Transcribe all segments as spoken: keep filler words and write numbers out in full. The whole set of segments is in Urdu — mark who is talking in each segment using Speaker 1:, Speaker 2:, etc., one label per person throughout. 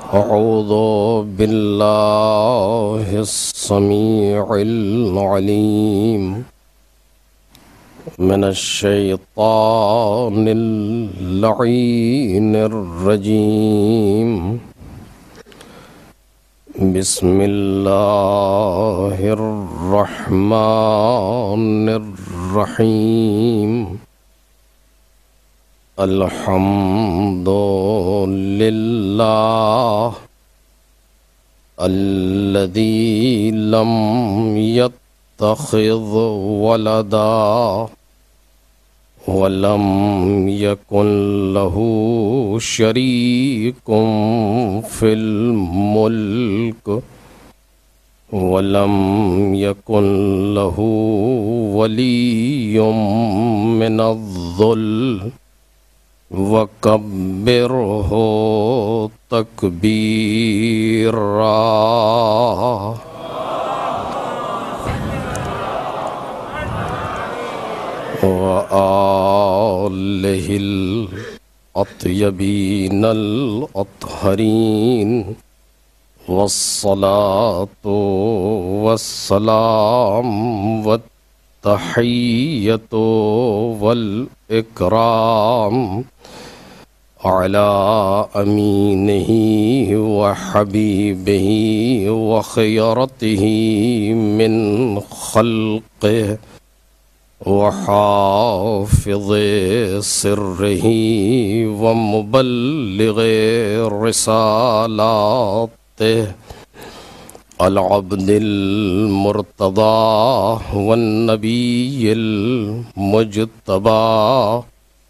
Speaker 1: أعوذ بالله السميع العليم من الشيطان اللعين الرجيم بسم الله الرحمن الرحيم الحمد لله الذي لم يتخذ ولدا ولم يكن له شريك في الملك ولم يكن له ولي من الذل وكبره تكبيرا وآله الأطيبين الأطهرين والصلاة والسلام والتحية والإكرام على أمينه وحبيبه وخيرته من خلقه وحافظ سره ومبلغ رسالاته العبد المرتضى والنبي المجتبى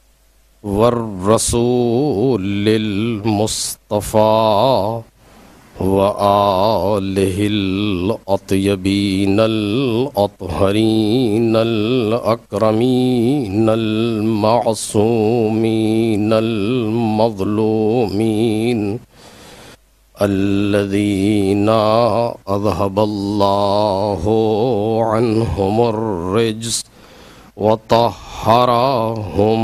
Speaker 1: والرسول المصطفى وآله الأطيبين الأطهرين الأكرمين المعصومين المظلومين الذين أذهب الله عنهم الرجس وطهرهم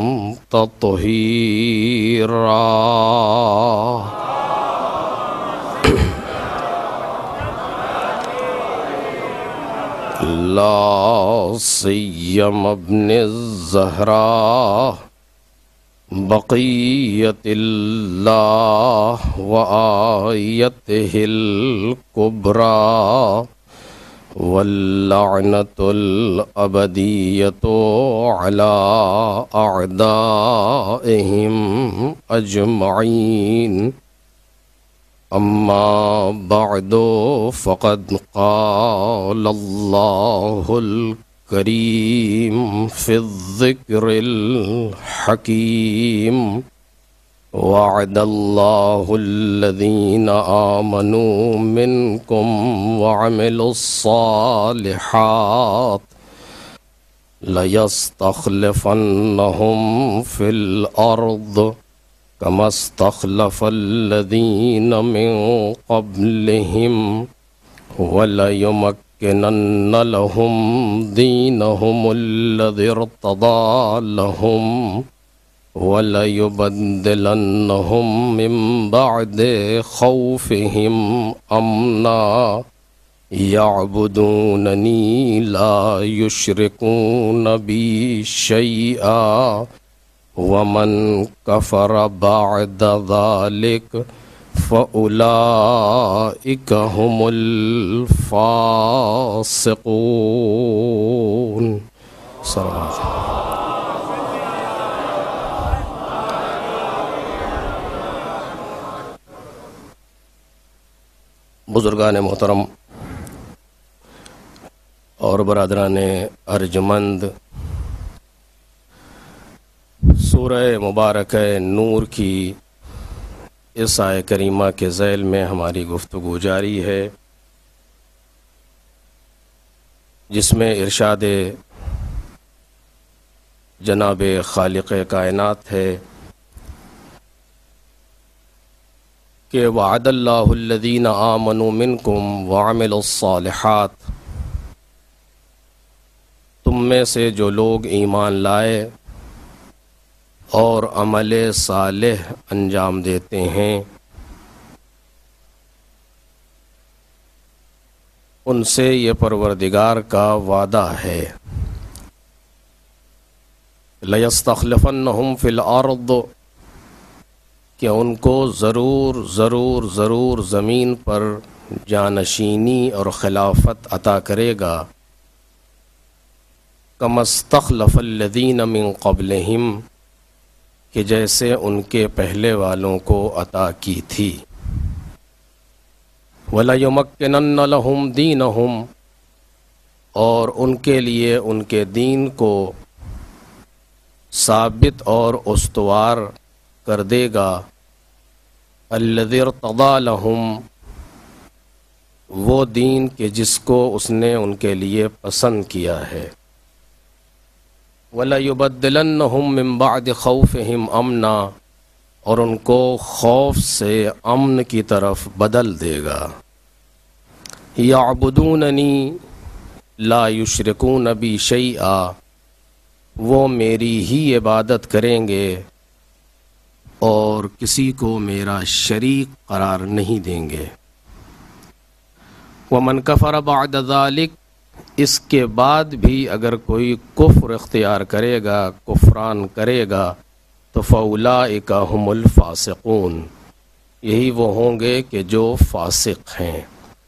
Speaker 1: تطهيرا لا سيما ابن الزهراء بقية الله وآيته الكبرى واللعنة الأبدية على أعدائهم أجمعين أما بعد فقد قال الله الكريم في الذكر الحكيم وعد الله الذين آمنوا منكم وعملوا الصالحات ليستخلفنهم في الأرض كما استخلف الذين من قبلهم وليمكنن لهم دينهم الذي ارتضى لهم وَلَيُبَدِّلَنَّهُمْ مِنْ بَعْدِ خَوْفِهِمْ أَمْنًا يَعْبُدُونَنِي لَا يُشْرِكُونَ بِي شَيْئًا وَمَنْ كَفَرَ بَعْدَ ذَلِكَ فَأُولَئِكَ هُمُ الْفَاسِقُونَ صلی اللہ علیہ وسلم. بزرگان محترم اور برادران ارجمند، سورہ مبارکہ نور کی اس آیہ کریمہ کے ذیل میں ہماری گفتگو جاری ہے، جس میں ارشاد جناب خالق کائنات ہے کہ وعد اللہ الذین آمنوا منکم وعملوا الصالحات، تم میں سے جو لوگ ایمان لائے اور عمل صالح انجام دیتے ہیں، ان سے یہ پروردگار کا وعدہ ہے، لَيَسْتَخْلِفَنَّهُمْ فِي الْأَرْضِ، کہ ان کو ضرور ضرور ضرور زمین پر جانشینی اور خلافت عطا کرے گا، كَمَا اسْتَخْلَفَ الَّذِينَ مِن قَبْلِهِمْ، کہ جیسے ان کے پہلے والوں کو عطا کی تھی، وَلَيُمَكِّنَنَّ لَهُمْ دِينَهُمْ، اور ان کے لیے ان کے دین کو ثابت اور استوار کر دے گا، الَّذِي ارْتَضَىٰ لَهُمْ، وہ دین کہ جس کو اس نے ان کے لیے پسند کیا ہے، وَلَيُبَدِّلَنَّهُمْ مِن بَعْدِ خَوْفِهِمْ أَمْنًا، اور ان کو خوف سے امن کی طرف بدل دے گا، يَعْبُدُونَنِي لَا يُشْرِكُونَ بِي شَيْئًا، وہ میری ہی عبادت کریں گے اور کسی کو میرا شریک قرار نہیں دیں گے، وَمَنْ كَفَرَ بَعْدَ ذَلِكَ، اس کے بعد بھی اگر کوئی کفر اختیار کرے گا، کفران کرے گا، تو فَأُولَٰئِكَ هُمُ الْفَاسِقُونَ، یہی وہ ہوں گے کہ جو فاسق ہیں۔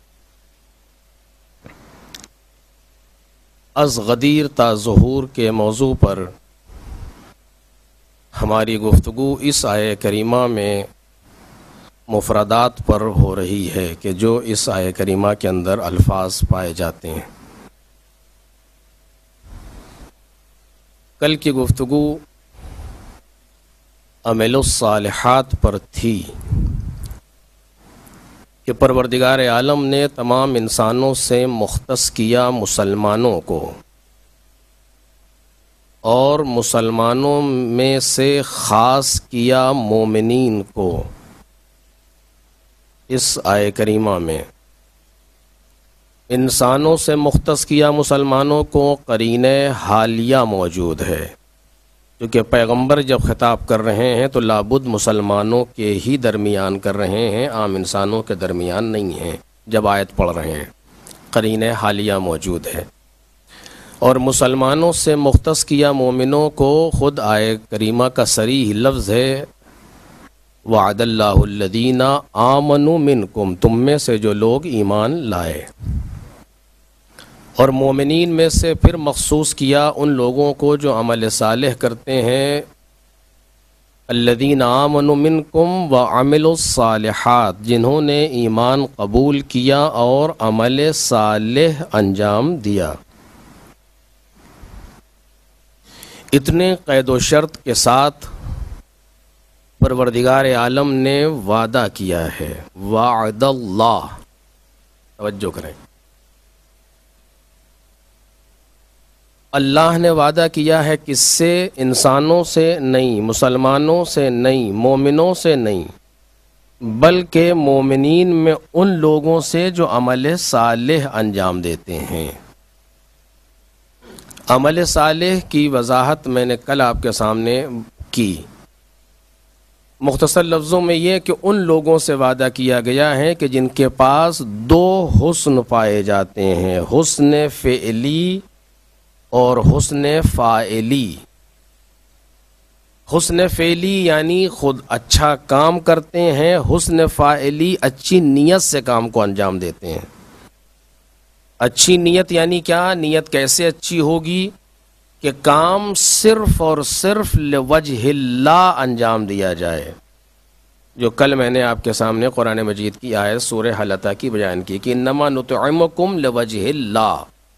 Speaker 1: از غدیر تا ظہور کے موضوع پر ہماری گفتگو اس آیہ کریمہ میں مفردات پر ہو رہی ہے کہ جو اس آیہ کریمہ کے اندر الفاظ پائے جاتے ہیں۔ کل کی گفتگو عمل الصالحات پر تھی کہ پروردگار عالم نے تمام انسانوں سے مختص کیا مسلمانوں کو، اور مسلمانوں میں سے خاص کیا مومنین کو۔ اس آیہ کریمہ میں انسانوں سے مختص کیا مسلمانوں کو قرینہ حالیہ موجود ہے، کیونکہ پیغمبر جب خطاب کر رہے ہیں تو لابد مسلمانوں کے ہی درمیان کر رہے ہیں، عام انسانوں کے درمیان نہیں ہیں۔ جب آیت پڑھ رہے ہیں قرینہ حالیہ موجود ہے، اور مسلمانوں سے مختص کیا مومنوں کو خود آیہ کریمہ کا صریح لفظ ہے، وعد اللہ الذین آمنوا منکم، تم میں سے جو لوگ ایمان لائے، اور مومنین میں سے پھر مخصوص کیا ان لوگوں کو جو عمل صالح کرتے ہیں، الذین آمنوا منکم وعملوا الصالحات، جنہوں نے ایمان قبول کیا اور عمل صالح انجام دیا۔ اتنے قید و شرط کے ساتھ پروردگار عالم نے وعدہ کیا ہے، وعد اللہ، توجہ کریں، اللہ نے وعدہ کیا ہے کس سے؟ انسانوں سے نہیں، مسلمانوں سے نہیں، مومنوں سے نہیں، بلکہ مومنین میں ان لوگوں سے جو عمل صالح انجام دیتے ہیں۔ عمل صالح کی وضاحت میں نے کل آپ کے سامنے کی، مختصر لفظوں میں یہ کہ ان لوگوں سے وعدہ کیا گیا ہے کہ جن کے پاس دو حسن پائے جاتے ہیں، حسن فعلی اور حسن فاعلی۔ حسن فعلی یعنی خود اچھا کام کرتے ہیں، حسن فاعلی اچھی نیت سے کام کو انجام دیتے ہیں۔ اچھی نیت یعنی کیا؟ نیت کیسے اچھی ہوگی کہ کام صرف اور صرف لوجہ اللہ انجام دیا جائے، جو کل میں نے آپ کے سامنے قرآن مجید کی آیت سورہ حلطہ کی بیان کی کہ انما نطعمکم لوجہ اللہ،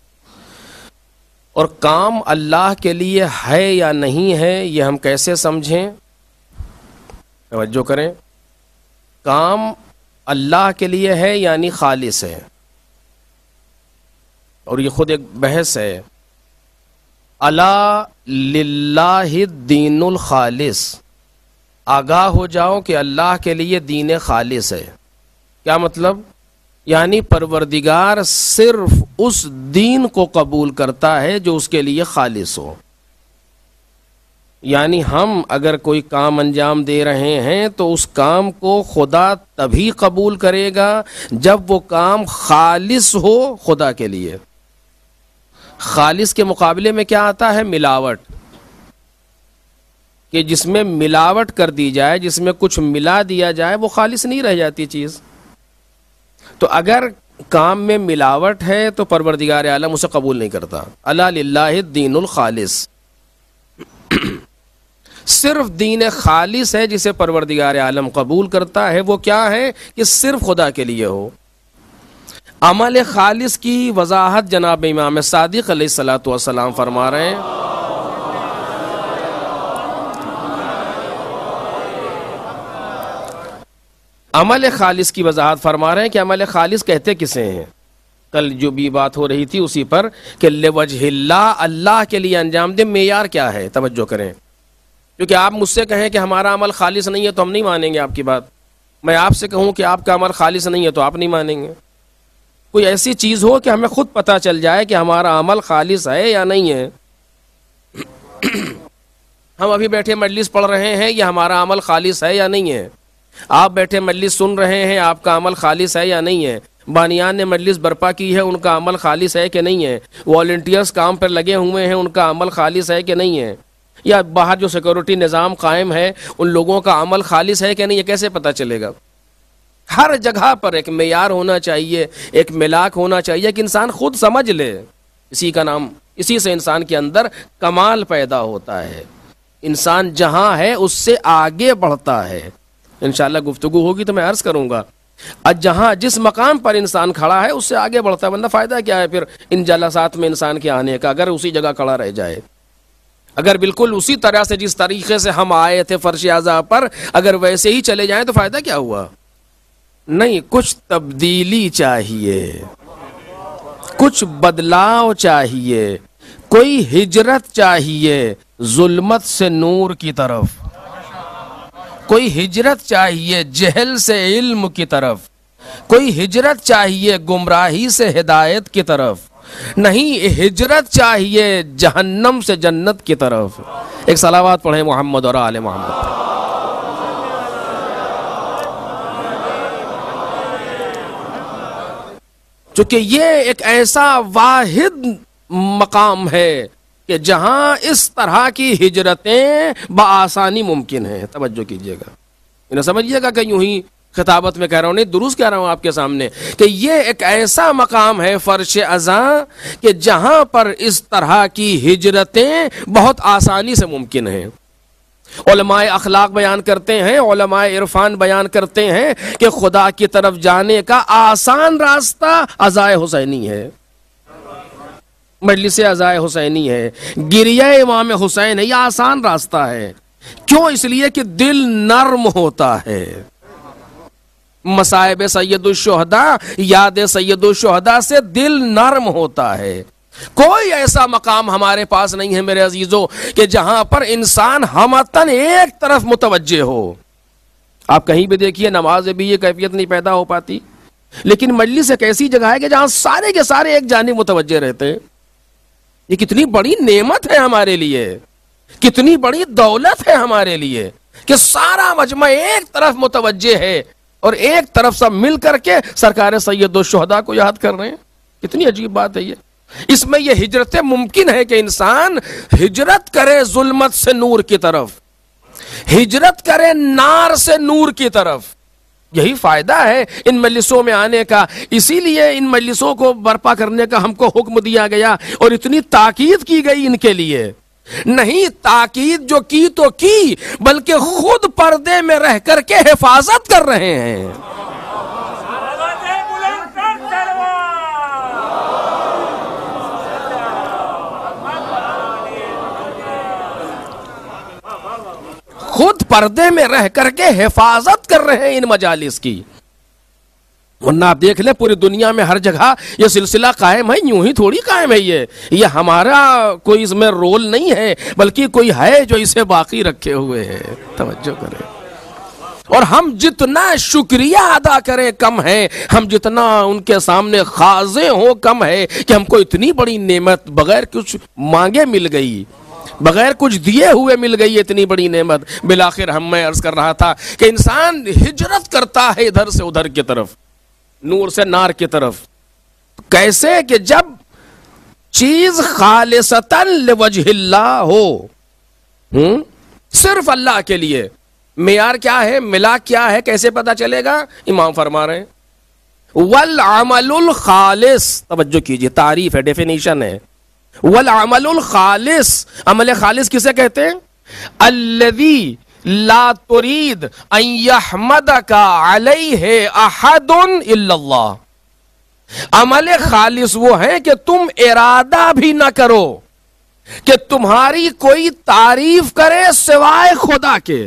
Speaker 1: اور کام اللہ کے لیے ہے یا نہیں ہے یہ ہم کیسے سمجھیں؟ توجہ کریں، کام اللہ کے لیے ہے یعنی خالص ہے، اور یہ خود ایک بحث ہے، الا للہ الدین الخالص، آگاہ ہو جاؤ کہ اللہ کے لیے دین خالص ہے۔ کیا مطلب؟ یعنی پروردگار صرف اس دین کو قبول کرتا ہے جو اس کے لیے خالص ہو۔ یعنی ہم اگر کوئی کام انجام دے رہے ہیں تو اس کام کو خدا تبھی قبول کرے گا جب وہ کام خالص ہو خدا کے لیے. خالص کے مقابلے میں کیا آتا ہے؟ ملاوٹ. کہ جس میں ملاوٹ کر دی جائے، جس میں کچھ ملا دیا جائے، وہ خالص نہیں رہ جاتی چیز. تو اگر کام میں ملاوٹ ہے تو پروردگار عالم اسے قبول نہیں کرتا. الا للہ الدین الخالص. صرف دین خالص ہے جسے پروردگار عالم قبول کرتا ہے. وہ کیا ہے؟ کہ صرف خدا کے لیے ہو. عمل خالص کی وضاحت جناب امام صادق علیہ الصلوۃ والسلام فرما رہے ہیں. عمل خالص کی وضاحت فرما رہے ہیں کہ عمل خالص کہتے کسے ہیں. کل جو بھی بات ہو رہی تھی اسی پر کہ لوجہ اللہ، اللہ کے لیے انجام دے. معیار کیا ہے؟ توجہ کریں. کیونکہ آپ مجھ سے کہیں کہ ہمارا عمل خالص نہیں ہے تو ہم نہیں مانیں گے آپ کی بات. میں آپ سے کہوں کہ آپ کا عمل خالص نہیں ہے تو آپ نہیں مانیں گے. کوئی ایسی چیز ہو کہ ہمیں خود پتہ چل جائے کہ ہمارا عمل خالص ہے یا نہیں ہے. ہم ابھی بیٹھے مجلس پڑھ رہے ہیں، یہ ہمارا عمل خالص ہے یا نہیں ہے. آپ بیٹھے مجلس سن رہے ہیں، آپ کا عمل خالص ہے یا نہیں ہے. بانیان نے مجلس برپا کی ہے، ان کا عمل خالص ہے کہ نہیں ہے. والنٹیئرز کام پر لگے ہوئے ہیں، ان کا عمل خالص ہے کہ نہیں ہے. یا باہر جو سیکورٹی نظام قائم ہے ان لوگوں کا عمل خالص ہے کہ نہیں، یہ کیسے پتہ چلے گا؟ ہر جگہ پر ایک معیار ہونا چاہیے، ایک ملاک ہونا چاہیے کہ انسان خود سمجھ لے. اسی کا نام، اسی سے انسان کے اندر کمال پیدا ہوتا ہے. انسان جہاں ہے اس سے آگے بڑھتا ہے. انشاءاللہ گفتگو ہوگی تو میں عرض کروں گا. جہاں جس مقام پر انسان کھڑا ہے اس سے آگے بڑھتا ہے. ورنہ فائدہ کیا ہے پھر ان جلسات میں انسان کے آنے کا اگر اسی جگہ کھڑا رہ جائے. اگر بالکل اسی طرح سے جس طریقے سے ہم آئے تھے فرش اعضاء پر اگر ویسے ہی چلے جائیں تو فائدہ کیا ہوا؟ نہیں، کچھ تبدیلی چاہیے، کچھ بدلاؤ چاہیے، کوئی ہجرت چاہیے ظلمت سے نور کی طرف، کوئی ہجرت چاہیے جہل سے علم کی طرف، کوئی ہجرت چاہیے گمراہی سے ہدایت کی طرف، نہیں ہجرت چاہیے جہنم سے جنت کی طرف. ایک صلوات پڑھیں محمد اور آل محمد. چونکہ یہ ایک ایسا واحد مقام ہے کہ جہاں اس طرح کی ہجرتیں بآسانی ممکن ہیں. توجہ کیجئے گا، انہیں سمجھیے گا کہ یوں ہی خطابت میں کہہ رہا ہوں، نہیں درست کہہ رہا ہوں آپ کے سامنے کہ یہ ایک ایسا مقام ہے فرش اذاں کہ جہاں پر اس طرح کی ہجرتیں بہت آسانی سے ممکن ہیں. علماء اخلاق بیان کرتے ہیں، علماء عرفان بیان کرتے ہیں کہ خدا کی طرف جانے کا آسان راستہ عزائے حسینی ہے، مجلس عزائے حسینی ہے، گریہ امام حسین ہے. یہ آسان راستہ ہے. کیوں؟ اس لیے کہ دل نرم ہوتا ہے. مصائب سید الشہداء، یاد سید الشہداء سے دل نرم ہوتا ہے. کوئی ایسا مقام ہمارے پاس نہیں ہے میرے عزیزوں کہ جہاں پر انسان ہمتن ایک طرف متوجہ ہو. آپ کہیں بھی دیکھیے نماز بھی یہ کیفیت نہیں پیدا ہو پاتی، لیکن مجلس ایک ایسی جگہ ہے کہ جہاں سارے کے سارے ایک جانب متوجہ رہتے ہیں. یہ کتنی بڑی نعمت ہے ہمارے لیے، کتنی بڑی دولت ہے ہمارے لیے کہ سارا مجمع ایک طرف متوجہ ہے اور ایک طرف سب مل کر کے سرکار سید الشہداء کو یاد کر رہے ہیں. کتنی عجیب بات ہے یہ. اس میں یہ ہجرت ممکن ہے کہ انسان ہجرت کرے ظلمت سے نور کی طرف، ہجرت کرے نار سے نور کی طرف. یہی فائدہ ہے ان مجلسوں میں آنے کا. اسی لیے ان مجلسوں کو برپا کرنے کا ہم کو حکم دیا گیا اور اتنی تاکید کی گئی ان کے لیے. نہیں تاکید جو کی تو کی، بلکہ خود پردے میں رہ کر کے حفاظت کر رہے ہیں. خود پردے میں رہ کر کے حفاظت کر رہے ہیں ان مجالس کی. ورنہ آپ دیکھ لیں پوری دنیا میں ہر جگہ یہ سلسلہ قائم ہے، یوں ہی تھوڑی قائم ہے. یہ یہ ہمارا کوئی اس میں رول نہیں ہے، بلکہ کوئی ہے جو اسے باقی رکھے ہوئے ہے. توجہ کریں. اور ہم جتنا شکریہ ادا کریں کم ہے، ہم جتنا ان کے سامنے خاضع ہوں کم ہے کہ ہم کو اتنی بڑی نعمت بغیر کچھ مانگے مل گئی. بغیر کچھ دیے ہوئے مل گئی اتنی بڑی نعمت. بالآخر ہم میں عرض کر رہا تھا کہ انسان ہجرت کرتا ہے ادھر سے ادھر کی طرف، نور سے نار کی طرف. کیسے؟ کہ جب چیز خالصتاً لوجہ اللہ ہو، ہم صرف اللہ کے لیے. معیار کیا ہے؟ ملا کیا ہے؟ کیسے پتا چلے گا؟ امام فرما رہے ہیں والعمل الخالص. توجہ کیجئے، تعریف ہے، ڈیفینیشن ہے. والعمل الخالص، عمل خالص کسے کہتے ہیں؟ الذی لا ترید ان یحمدک علیہ احد الا اللہ. عمل خالص وہ ہے کہ تم ارادہ بھی نہ کرو کہ تمہاری کوئی تعریف کرے سوائے خدا کے.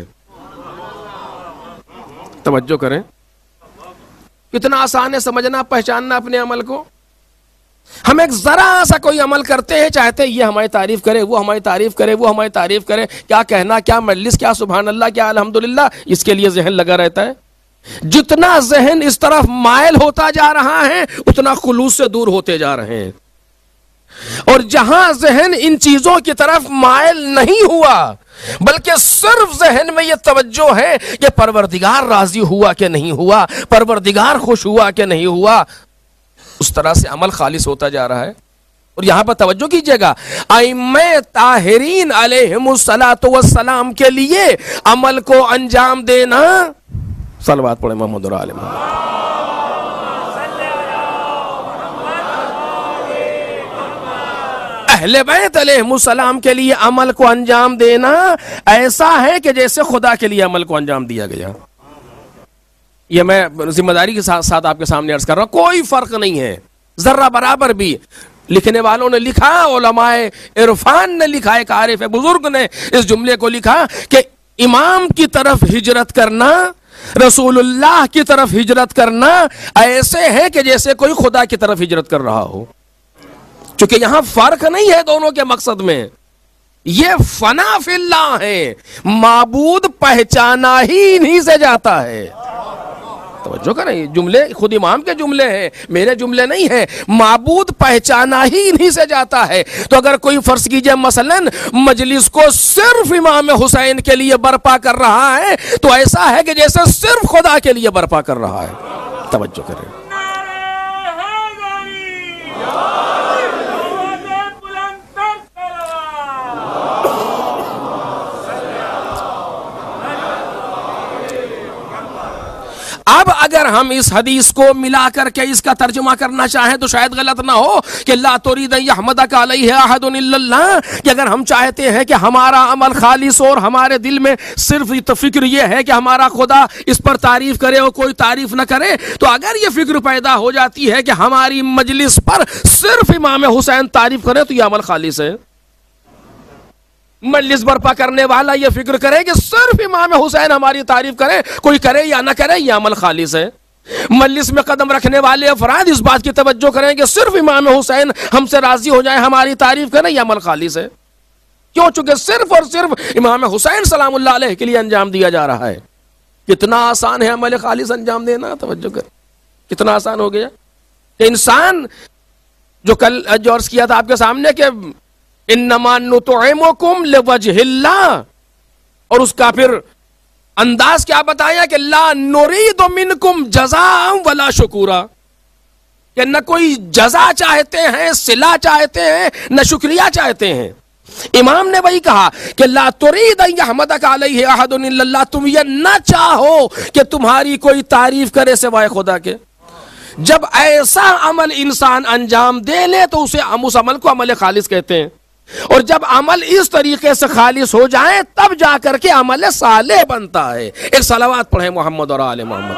Speaker 1: توجہ کریں، کتنا آسان ہے سمجھنا پہچاننا اپنے عمل کو. ہم ایک ذرا سا کوئی عمل کرتے ہیں، چاہتے ہیں یہ ہماری تعریف کرے، وہ ہماری تعریف کرے، وہ ہماری تعریف کرے. کیا کہنا، کیا مجلس، کیا سبحان اللہ، کیا الحمدللہ، اس کے لیے ذہن لگا رہتا ہے. جتنا ذہن اس طرف مائل ہوتا جا رہا ہے اتنا خلوص سے دور ہوتے جا رہے ہیں. اور جہاں ذہن ان چیزوں کی طرف مائل نہیں ہوا بلکہ صرف ذہن میں یہ توجہ ہے کہ پروردگار راضی ہوا کہ نہیں ہوا، پروردگار خوش ہوا کہ نہیں ہوا، اس طرح سے عمل خالص ہوتا جا رہا ہے. اور یہاں پر توجہ کیجئے گا، ائمہ طاہرین علیہم الصلاۃ والسلام کے لیے عمل کو انجام دینا، صلوات پڑھیں محمد اور آل محمد. اہل بیت علیہم السلام کے لیے عمل کو انجام دینا ایسا ہے کہ جیسے خدا کے لیے عمل کو انجام دیا گیا. یہ میں ذمہ داری کے ساتھ ساتھ آپ کے سامنے عرض کر رہا ہوں، کوئی فرق نہیں ہے ذرہ برابر بھی. لکھنے والوں نے لکھا، علماء عرفان نے لکھا، ایک عارف بزرگ نے اس جملے کو لکھا کہ امام کی طرف ہجرت کرنا، رسول اللہ کی طرف ہجرت کرنا ایسے ہے کہ جیسے کوئی خدا کی طرف ہجرت کر رہا ہو. چونکہ یہاں فرق نہیں ہے دونوں کے مقصد میں، یہ فنا فی اللہ ہے. معبود پہچانا ہی انہی سے جاتا ہے. توجہ کریں، جملے خود امام کے جملے ہیں، میرے جملے نہیں ہیں. معبود پہچانا ہی انہی سے جاتا ہے. تو اگر کوئی فرض کیجئے مثلا مجلس کو صرف امام حسین کے لیے برپا کر رہا ہے تو ایسا ہے کہ جیسے صرف خدا کے لیے برپا کر رہا ہے. توجہ کریں. اب اگر ہم اس حدیث کو ملا کر کے اس کا ترجمہ کرنا چاہیں تو شاید غلط نہ ہو کہ لا ترید ان یحمدک علیہ احد الا اللہ، کہ اگر ہم چاہتے ہیں کہ ہمارا عمل خالص ہو اور ہمارے دل میں صرف فکر یہ ہے کہ ہمارا خدا اس پر تعریف کرے اور کوئی تعریف نہ کرے، تو اگر یہ فکر پیدا ہو جاتی ہے کہ ہماری مجلس پر صرف امام حسین تعریف کرے تو یہ عمل خالص ہے. مجلس برپا کرنے والا یہ فکر کرے کہ صرف امام حسین ہماری تعریف کرے، کوئی کرے یا نہ کرے، یہ عمل خالص ہے. مجلس میں قدم رکھنے والے افراد اس بات کی توجہ کریں کہ صرف امام حسین ہم سے راضی ہو جائے، ہماری تعریف کریں، یہ عمل خالص ہے. کیوں؟ چونکہ صرف اور صرف امام حسین سلام اللہ علیہ کے لیے انجام دیا جا رہا ہے. کتنا آسان ہے عمل خالص انجام دینا. توجہ کر، کتنا آسان ہو گیا کہ انسان جو کل جو عرض کیا تھا آپ کے سامنے کہ انما نطعمکم لوجہ اللہ، اور اس کا پھر انداز کیا بتایا کہ لا نرید منکم جزاء ولا شکورا، کہ نہ کوئی جزا چاہتے ہیں، صلہ چاہتے ہیں، نہ شکریہ چاہتے ہیں. امام نے وہی کہا کہ لا ترید ان یحمدک علیہ احد الا اللہ، تم یہ نہ چاہو کہ تمہاری کوئی تعریف کرے سوائے خدا کے. جب ایسا عمل انسان انجام دے لے تو اسے ہم اس عمل کو عمل خالص کہتے ہیں. اور جب عمل اس طریقے سے خالص ہو جائے تب جا کر کے عمل صالح بنتا ہے. ایک صلوات پڑھیں محمد اور آل محمد.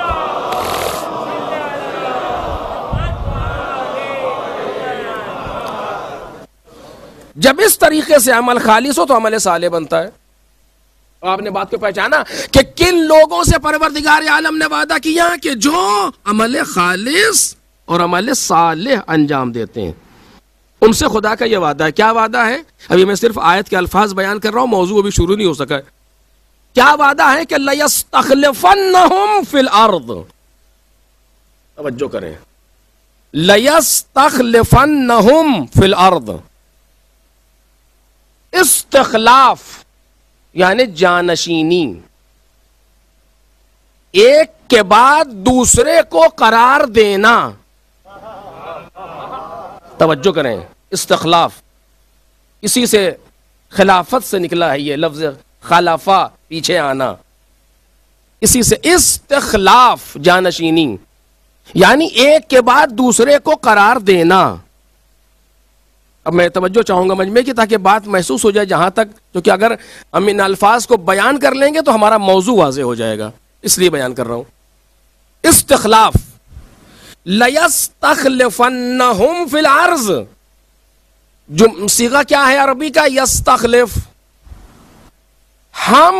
Speaker 1: جب اس طریقے سے عمل خالص ہو تو عمل صالح بنتا ہے. آپ نے بات کو پہچانا کہ کن لوگوں سے پروردگار عالم نے وعدہ کیا کہ جو عمل خالص اور عمل صالح انجام دیتے ہیں ان سے خدا کا یہ وعدہ ہے. کیا وعدہ ہے؟ ابھی میں صرف آیت کے الفاظ بیان کر رہا ہوں، موضوع ابھی شروع نہیں ہو سکا ہے. کیا وعدہ ہے؟ کہ لَيَسْتَخْلِفَنَّهُمْ فِي الْأَرْضِ. توجہ کریں، لَيَسْتَخْلِفَنَّهُمْ فِي الْأَرْضِ. استخلاف یعنی جانشینی، ایک کے بعد دوسرے کو قرار دینا. توجہ کریں، استخلاف اسی سے خلافت سے نکلا ہے، یہ لفظ خلافہ پیچھے آنا، اسی سے استخلاف جانشینی یعنی ایک کے بعد دوسرے کو قرار دینا. اب میں توجہ چاہوں گا مجمع کی تاکہ بات محسوس ہو جائے جہاں تک، کیونکہ اگر ہم ان الفاظ کو بیان کر لیں گے تو ہمارا موضوع واضح ہو جائے گا، اس لیے بیان کر رہا ہوں. استخلاف، لَيَسْتَخْلِفَنَّهُمْ فِي الْأَرْضِ، جو صیغہ کیا ہے عربی کا؟ یستخلف. ہم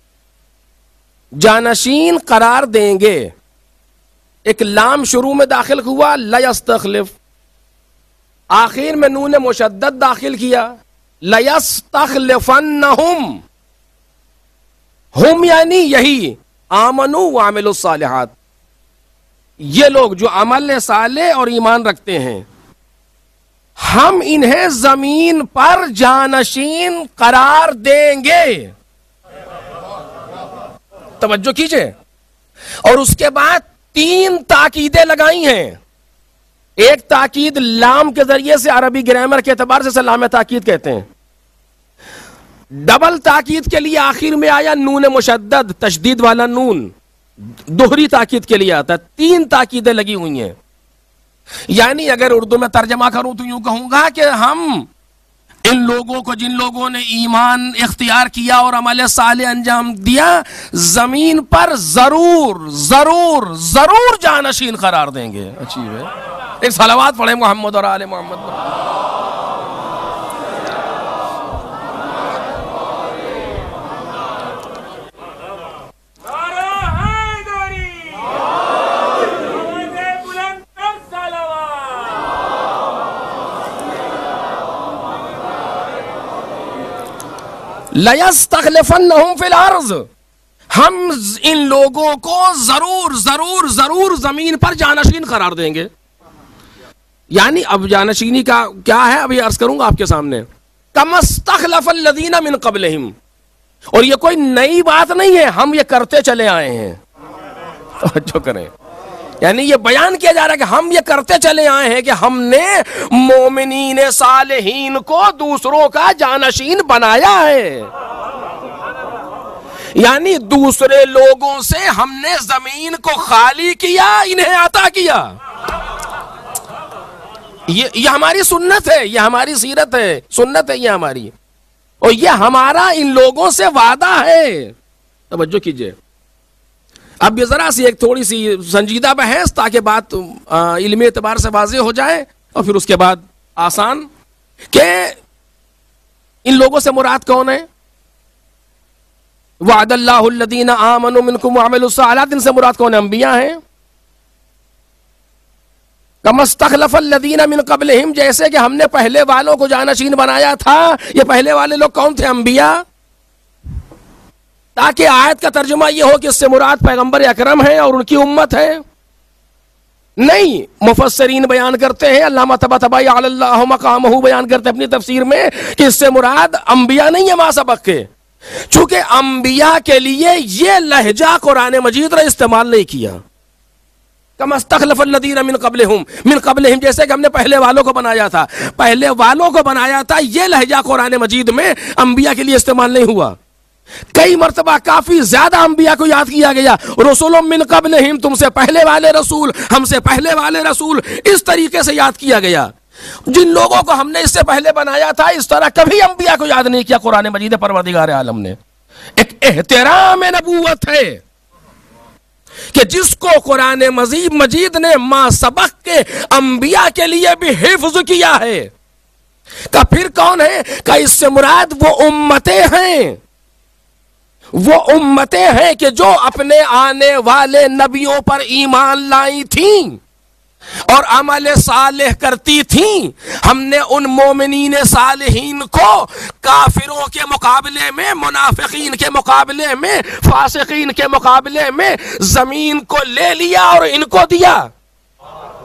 Speaker 1: جانشین قرار دیں گے، ایک لام شروع میں داخل ہوا لَيَسْتَخْلِف، آخر میں نون مشدد داخل کیا لَيَسْتَخْلِفَنَّهُمْ، ہم یعنی یہی آمنوا وعملوا الصالحات، یہ لوگ جو عمل صالح اور ایمان رکھتے ہیں، ہم انہیں زمین پر جانشین قرار دیں گے. توجہ کیجئے، اور اس کے بعد تین تاکیدیں لگائی ہیں. ایک تاکید لام کے ذریعے سے، عربی گرامر کے اعتبار سے لام تاکید کہتے ہیں. ڈبل تاکید کے لیے آخر میں آیا نون مشدد، تشدید والا نون، دوہری تاکید کے لیے آتا ہے. تین تاکیدیں لگی ہوئی ہیں. یعنی اگر اردو میں ترجمہ کروں تو یوں کہوں گا کہ ہم ان لوگوں کو، جن لوگوں نے ایمان اختیار کیا اور عمل صالح انجام دیا، زمین پر ضرور ضرور ضرور جانشین قرار دیں گے. اچھی ہے، ایک صلوات پڑھیں محمد اور آل محمد. لَيَسْتَخْلِفَنَّهُمْ فِي الْأَرْضِ، ہم ان لوگوں کو ضرور ضرور ضرور زمین پر جانشین قرار دیں گے. یعنی اب جانشینی کا کیا ہے ابھی عرض کروں گا آپ کے سامنے. كَمَا اسْتَخْلَفَ الَّذِينَ مِن قَبْلِهِمْ، اور یہ کوئی نئی بات نہیں ہے، ہم یہ کرتے چلے آئے ہیں. توجہ کریں، یعنی یہ بیان کیا جا رہا ہے کہ ہم یہ کرتے چلے آئے ہیں کہ ہم نے مومنین صالحین کو دوسروں کا جانشین بنایا ہے. یعنی دوسرے لوگوں سے ہم نے زمین کو خالی کیا، انہیں عطا کیا. یہ یہ ہماری سنت ہے، یہ ہماری سیرت ہے، سنت ہے یہ ہماری، اور یہ ہمارا ان لوگوں سے وعدہ ہے. توجہ کیجئے، اب یہ ذرا سی ایک تھوڑی سی سنجیدہ بحث تاکہ بات علمی اعتبار سے واضح ہو جائے، اور پھر اس کے بعد آسان کہ ان لوگوں سے مراد کون ہے. وعد اللہ الذین آمنوا منکم وعملوا الصالحات، ان سے مراد کون ہے؟ انبیاء ہیں. کما استخلف الذین من قبلہم، جیسے کہ ہم نے پہلے والوں کو جانشین بنایا تھا. یہ پہلے والے لوگ کون تھے؟ انبیاء. تاکہ آیت کا ترجمہ یہ ہو کہ اس سے مراد پیغمبر اکرم ہے اور ان کی امت ہے. نہیں، مفسرین بیان کرتے ہیں، علامہ طباطبائی علی اللہ مقامہ بیان کرتے ہیں اپنی تفسیر میں کہ اس سے مراد انبیاء نہیں ہے ما سبق کے، چونکہ انبیاء کے لیے یہ لہجہ قرآن مجید نے استعمال نہیں کیا. کما استخلف الذین من قبلہم، من قبلہم جیسے کہ ہم نے پہلے والوں کو بنایا تھا، پہلے والوں کو بنایا تھا، یہ لہجہ قرآن مجید میں انبیاء کے لیے استعمال نہیں ہوا. کئی مرتبہ کافی زیادہ انبیاء کو یاد کیا گیا، رسول من قبلہم، تم سے پہلے والے رسول، ہم سے پہلے والے رسول، اس طریقے سے یاد کیا گیا. جن لوگوں کو ہم نے اس سے پہلے بنایا تھا اس طرح کبھی انبیاء کو یاد نہیں کیا قرآن مجید پروردگار عالم نے. ایک احترام نبوت ہے کہ جس کو قرآن مجید مجید نے ما سبق کے انبیاء کے لیے بھی حفظ کیا ہے. کہ پھر کون ہے؟ کہ اس سے مراد وہ امتیں ہیں، وہ امتیں ہیں کہ جو اپنے آنے والے نبیوں پر ایمان لائی تھیں اور عمل صالح کرتی تھیں. ہم نے ان مومنین صالحین کو کافروں کے مقابلے میں، منافقین کے مقابلے میں، فاسقین کے مقابلے میں زمین کو لے لیا اور ان کو دیا.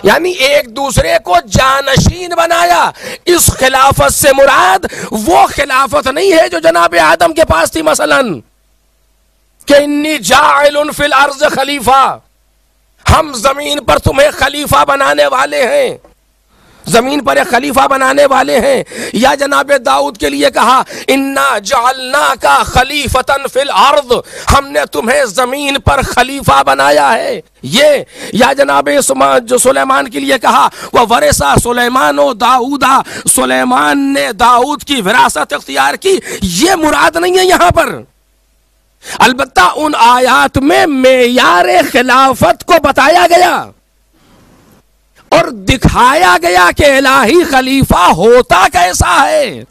Speaker 1: یعنی ایک دوسرے کو جانشین بنایا. اس خلافت سے مراد وہ خلافت نہیں ہے جو جناب آدم کے پاس تھی، مثلا کہ انی جاعل فی الارض خلیفہ، ہم زمین پر تمہیں خلیفہ بنانے والے ہیں، زمین پر ایک خلیفہ بنانے والے ہیں. یا جناب داؤد کے لیے کہا انا جعلناک خلیفۃ فی الارض، ہم نے تمہیں زمین پر خلیفہ بنایا ہے. یہ یا جناب جو سلیمان کے لیے کہا وَوَرِثَ سلیمان و داؤدا، سلیمان نے داؤد کی وراثت اختیار کی. یہ مراد نہیں ہے یہاں پر. البتہ ان آیات میں معیار خلافت کو بتایا گیا اور دکھایا گیا کہ الہی خلیفہ ہوتا کیسا ہے.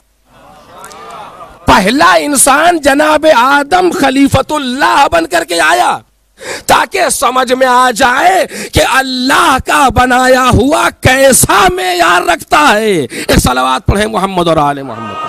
Speaker 1: پہلا انسان جناب آدم خلیفت اللہ بن کر کے آیا تاکہ سمجھ میں آ جائے کہ اللہ کا بنایا ہوا کیسا معیار رکھتا ہے. ایک صلوات پڑھیں محمد اور آل محمد.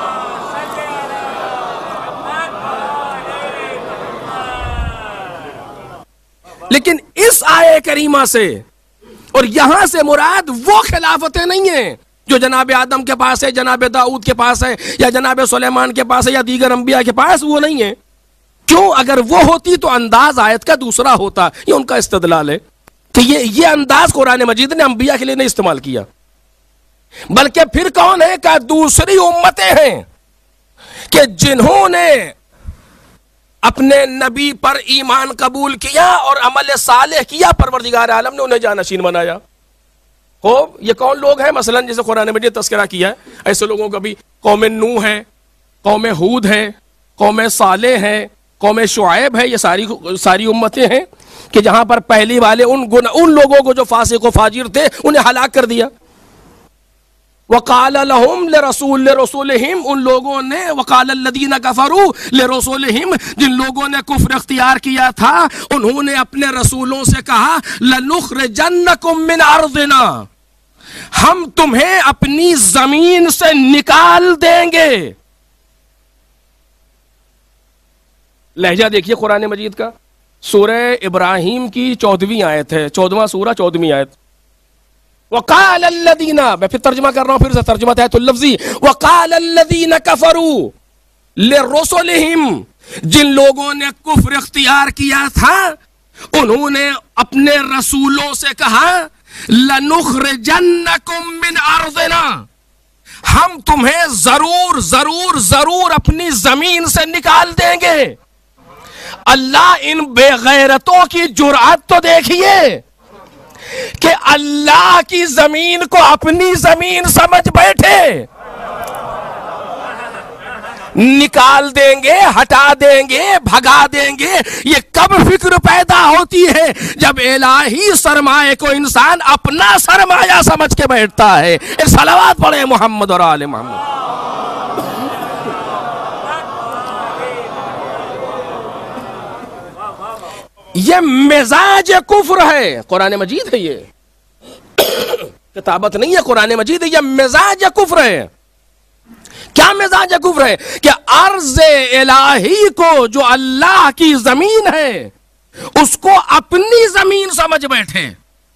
Speaker 1: لیکن اس آیے کریمہ سے اور یہاں سے مراد وہ خلافتیں نہیں ہیں جو جناب آدم کے پاس ہے، جناب داؤد کے پاس ہے، یا جناب سلیمان کے پاس ہے، یا دیگر انبیاء کے پاس. وہ نہیں ہے. کیوں؟ اگر وہ ہوتی تو انداز آیت کا دوسرا ہوتا. یہ ان کا استدلال ہے کہ یہ یہ انداز قرآن مجید نے انبیاء کے لیے نہیں استعمال کیا، بلکہ پھر کون ہے کہ دوسری امتیں ہیں کہ جنہوں نے اپنے نبی پر ایمان قبول کیا اور عمل صالح کیا، پروردگار عالم نے انہیں جانشین بنایا. خوب، یہ کون لوگ ہیں؟ مثلا جیسے قرآن مجید تذکرہ کیا ہے ایسے لوگوں کا بھی قوم نوح ہے، قوم ہود ہے، قوم صالح ہے، قوم شعیب ہے. یہ ساری ساری امتیں ہیں کہ جہاں پر پہلی والے ان ان لوگوں کو جو فاسق و فاجر تھے انہیں ہلاک کر دیا. وقال لهم لرسول لرسولهم، ان لوگوں نے وقال الذين كفروا لرسولهم، جن لوگوں نے کفر اختیار کیا تھا انہوں نے اپنے رسولوں سے کہا لنخرجنكم من ارضنا، ہم تمہیں اپنی زمین سے نکال دیں گے. لہجہ دیکھیے قرآن مجید کا. سورہ ابراہیم کی چودہویں آیت ہے، چودواں سورہ چودہویں آیت. وقال الذین، میں پھر ترجمہ کر رہا ہوں، پھر سے ترجمہ ہے تو لفظی. وقال الذین کفروا لرسلہم، جن لوگوں نے کفر اختیار کیا تھا انہوں نے اپنے رسولوں سے کہا لنخرجنکم من ارضنا، ہم تمہیں ضرور ضرور ضرور اپنی زمین سے نکال دیں گے. اللہ ان بے غیرتوں کی جرأت تو دیکھیے کہ اللہ کی زمین کو اپنی زمین سمجھ بیٹھے. نکال دیں گے، ہٹا دیں گے، بھگا دیں گے. یہ کب فکر پیدا ہوتی ہے؟ جب الہی سرمایہ کو انسان اپنا سرمایہ سمجھ کے بیٹھتا ہے. ایک صلوات پڑھیں محمد اور آل محمد. یہ مزاج کفر ہے. قرآن مجید ہے، یہ کتابت نہیں ہے، قرآن مجید ہے. یہ مزاج کفر ہے. کیا مزاج کفر ہے؟ کہ ارض الہی کو جو اللہ کی زمین ہے اس کو اپنی زمین سمجھ بیٹھے.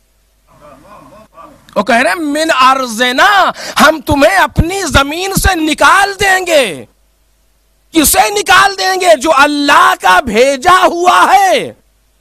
Speaker 1: وہ کہہ رہے من ارضنا، ہم تمہیں اپنی زمین سے نکال دیں گے. کسے نکال دیں گے؟ جو اللہ کا بھیجا ہوا ہے،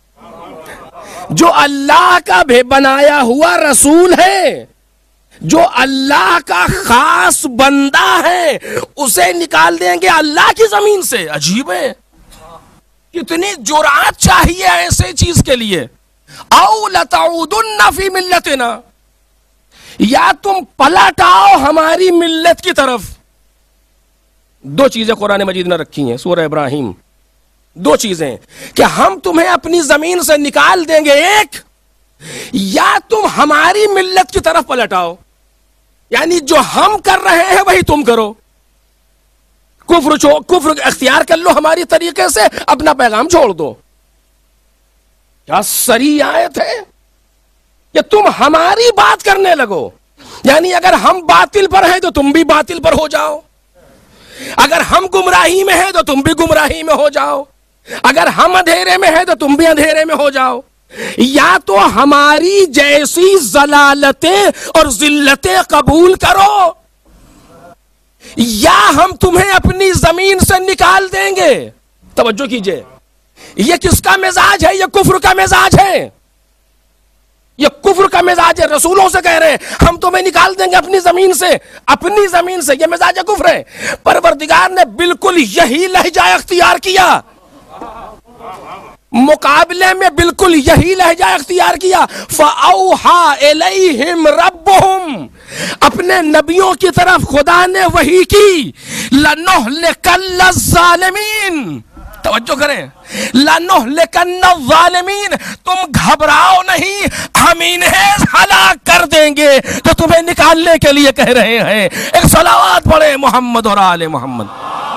Speaker 1: جو اللہ کا بنایا ہوا رسول ہے، جو اللہ کا خاص بندہ ہے، اسے نکال دیں گے اللہ کی زمین سے. عجیب ہے، کتنی جرأت چاہیے ایسے چیز کے لیے. او لتعودن فی ملتنا، یا تم پلٹ آؤ ہماری ملت کی طرف. دو چیزیں قرآن مجید نے رکھی ہیں سورہ ابراہیم. دو چیزیں کہ ہم تمہیں اپنی زمین سے نکال دیں گے، ایک، یا تم ہماری ملت کی طرف پلٹ آؤ. یعنی جو ہم کر رہے ہیں وہی تم کرو. کفر چھو کفر اختیار کر لو ہماری طریقے سے، اپنا پیغام چھوڑ دو. کیا سری آیت ہے کہ تم ہماری بات کرنے لگو. یعنی اگر ہم باطل پر ہیں تو تم بھی باطل پر ہو جاؤ، اگر ہم گمراہی میں ہیں تو تم بھی گمراہی میں ہو جاؤ، اگر ہم اندھیرے میں ہیں تو تم بھی اندھیرے میں ہو جاؤ. یا تو ہماری جیسی ضلالتیں اور ذلتیں قبول کرو یا ہم تمہیں اپنی زمین سے نکال دیں گے. توجہ کیجئے، یہ کس کا مزاج ہے؟ یہ کفر کا مزاج ہے. یہ کفر کا مزاج ہے. رسولوں سے کہہ رہے ہیں ہم تمہیں نکال دیں گے اپنی زمین سے، اپنی زمین سے. یہ مزاج کفر ہے. پروردگار نے بالکل یہی لہجہ اختیار کیا، مقابلے میں بالکل یہی لہجہ اختیار کیا. فَأَوْحَا إِلَيْهِمْ رَبُّهُمْ، اپنے نبیوں کی طرف خدا نے وحی کی. لَنُهْلِكَنَّ الظَّالِمِينَ، توجہ کریں، لَنُهْلِكَنَّ الظَّالِمِينَ، تم گھبراؤ نہیں، ہم انہیں ہلاک کر دیں گے جو تمہیں نکالنے کے لیے کہہ رہے ہیں. ایک صلوات پڑھیں محمد اور آل محمد.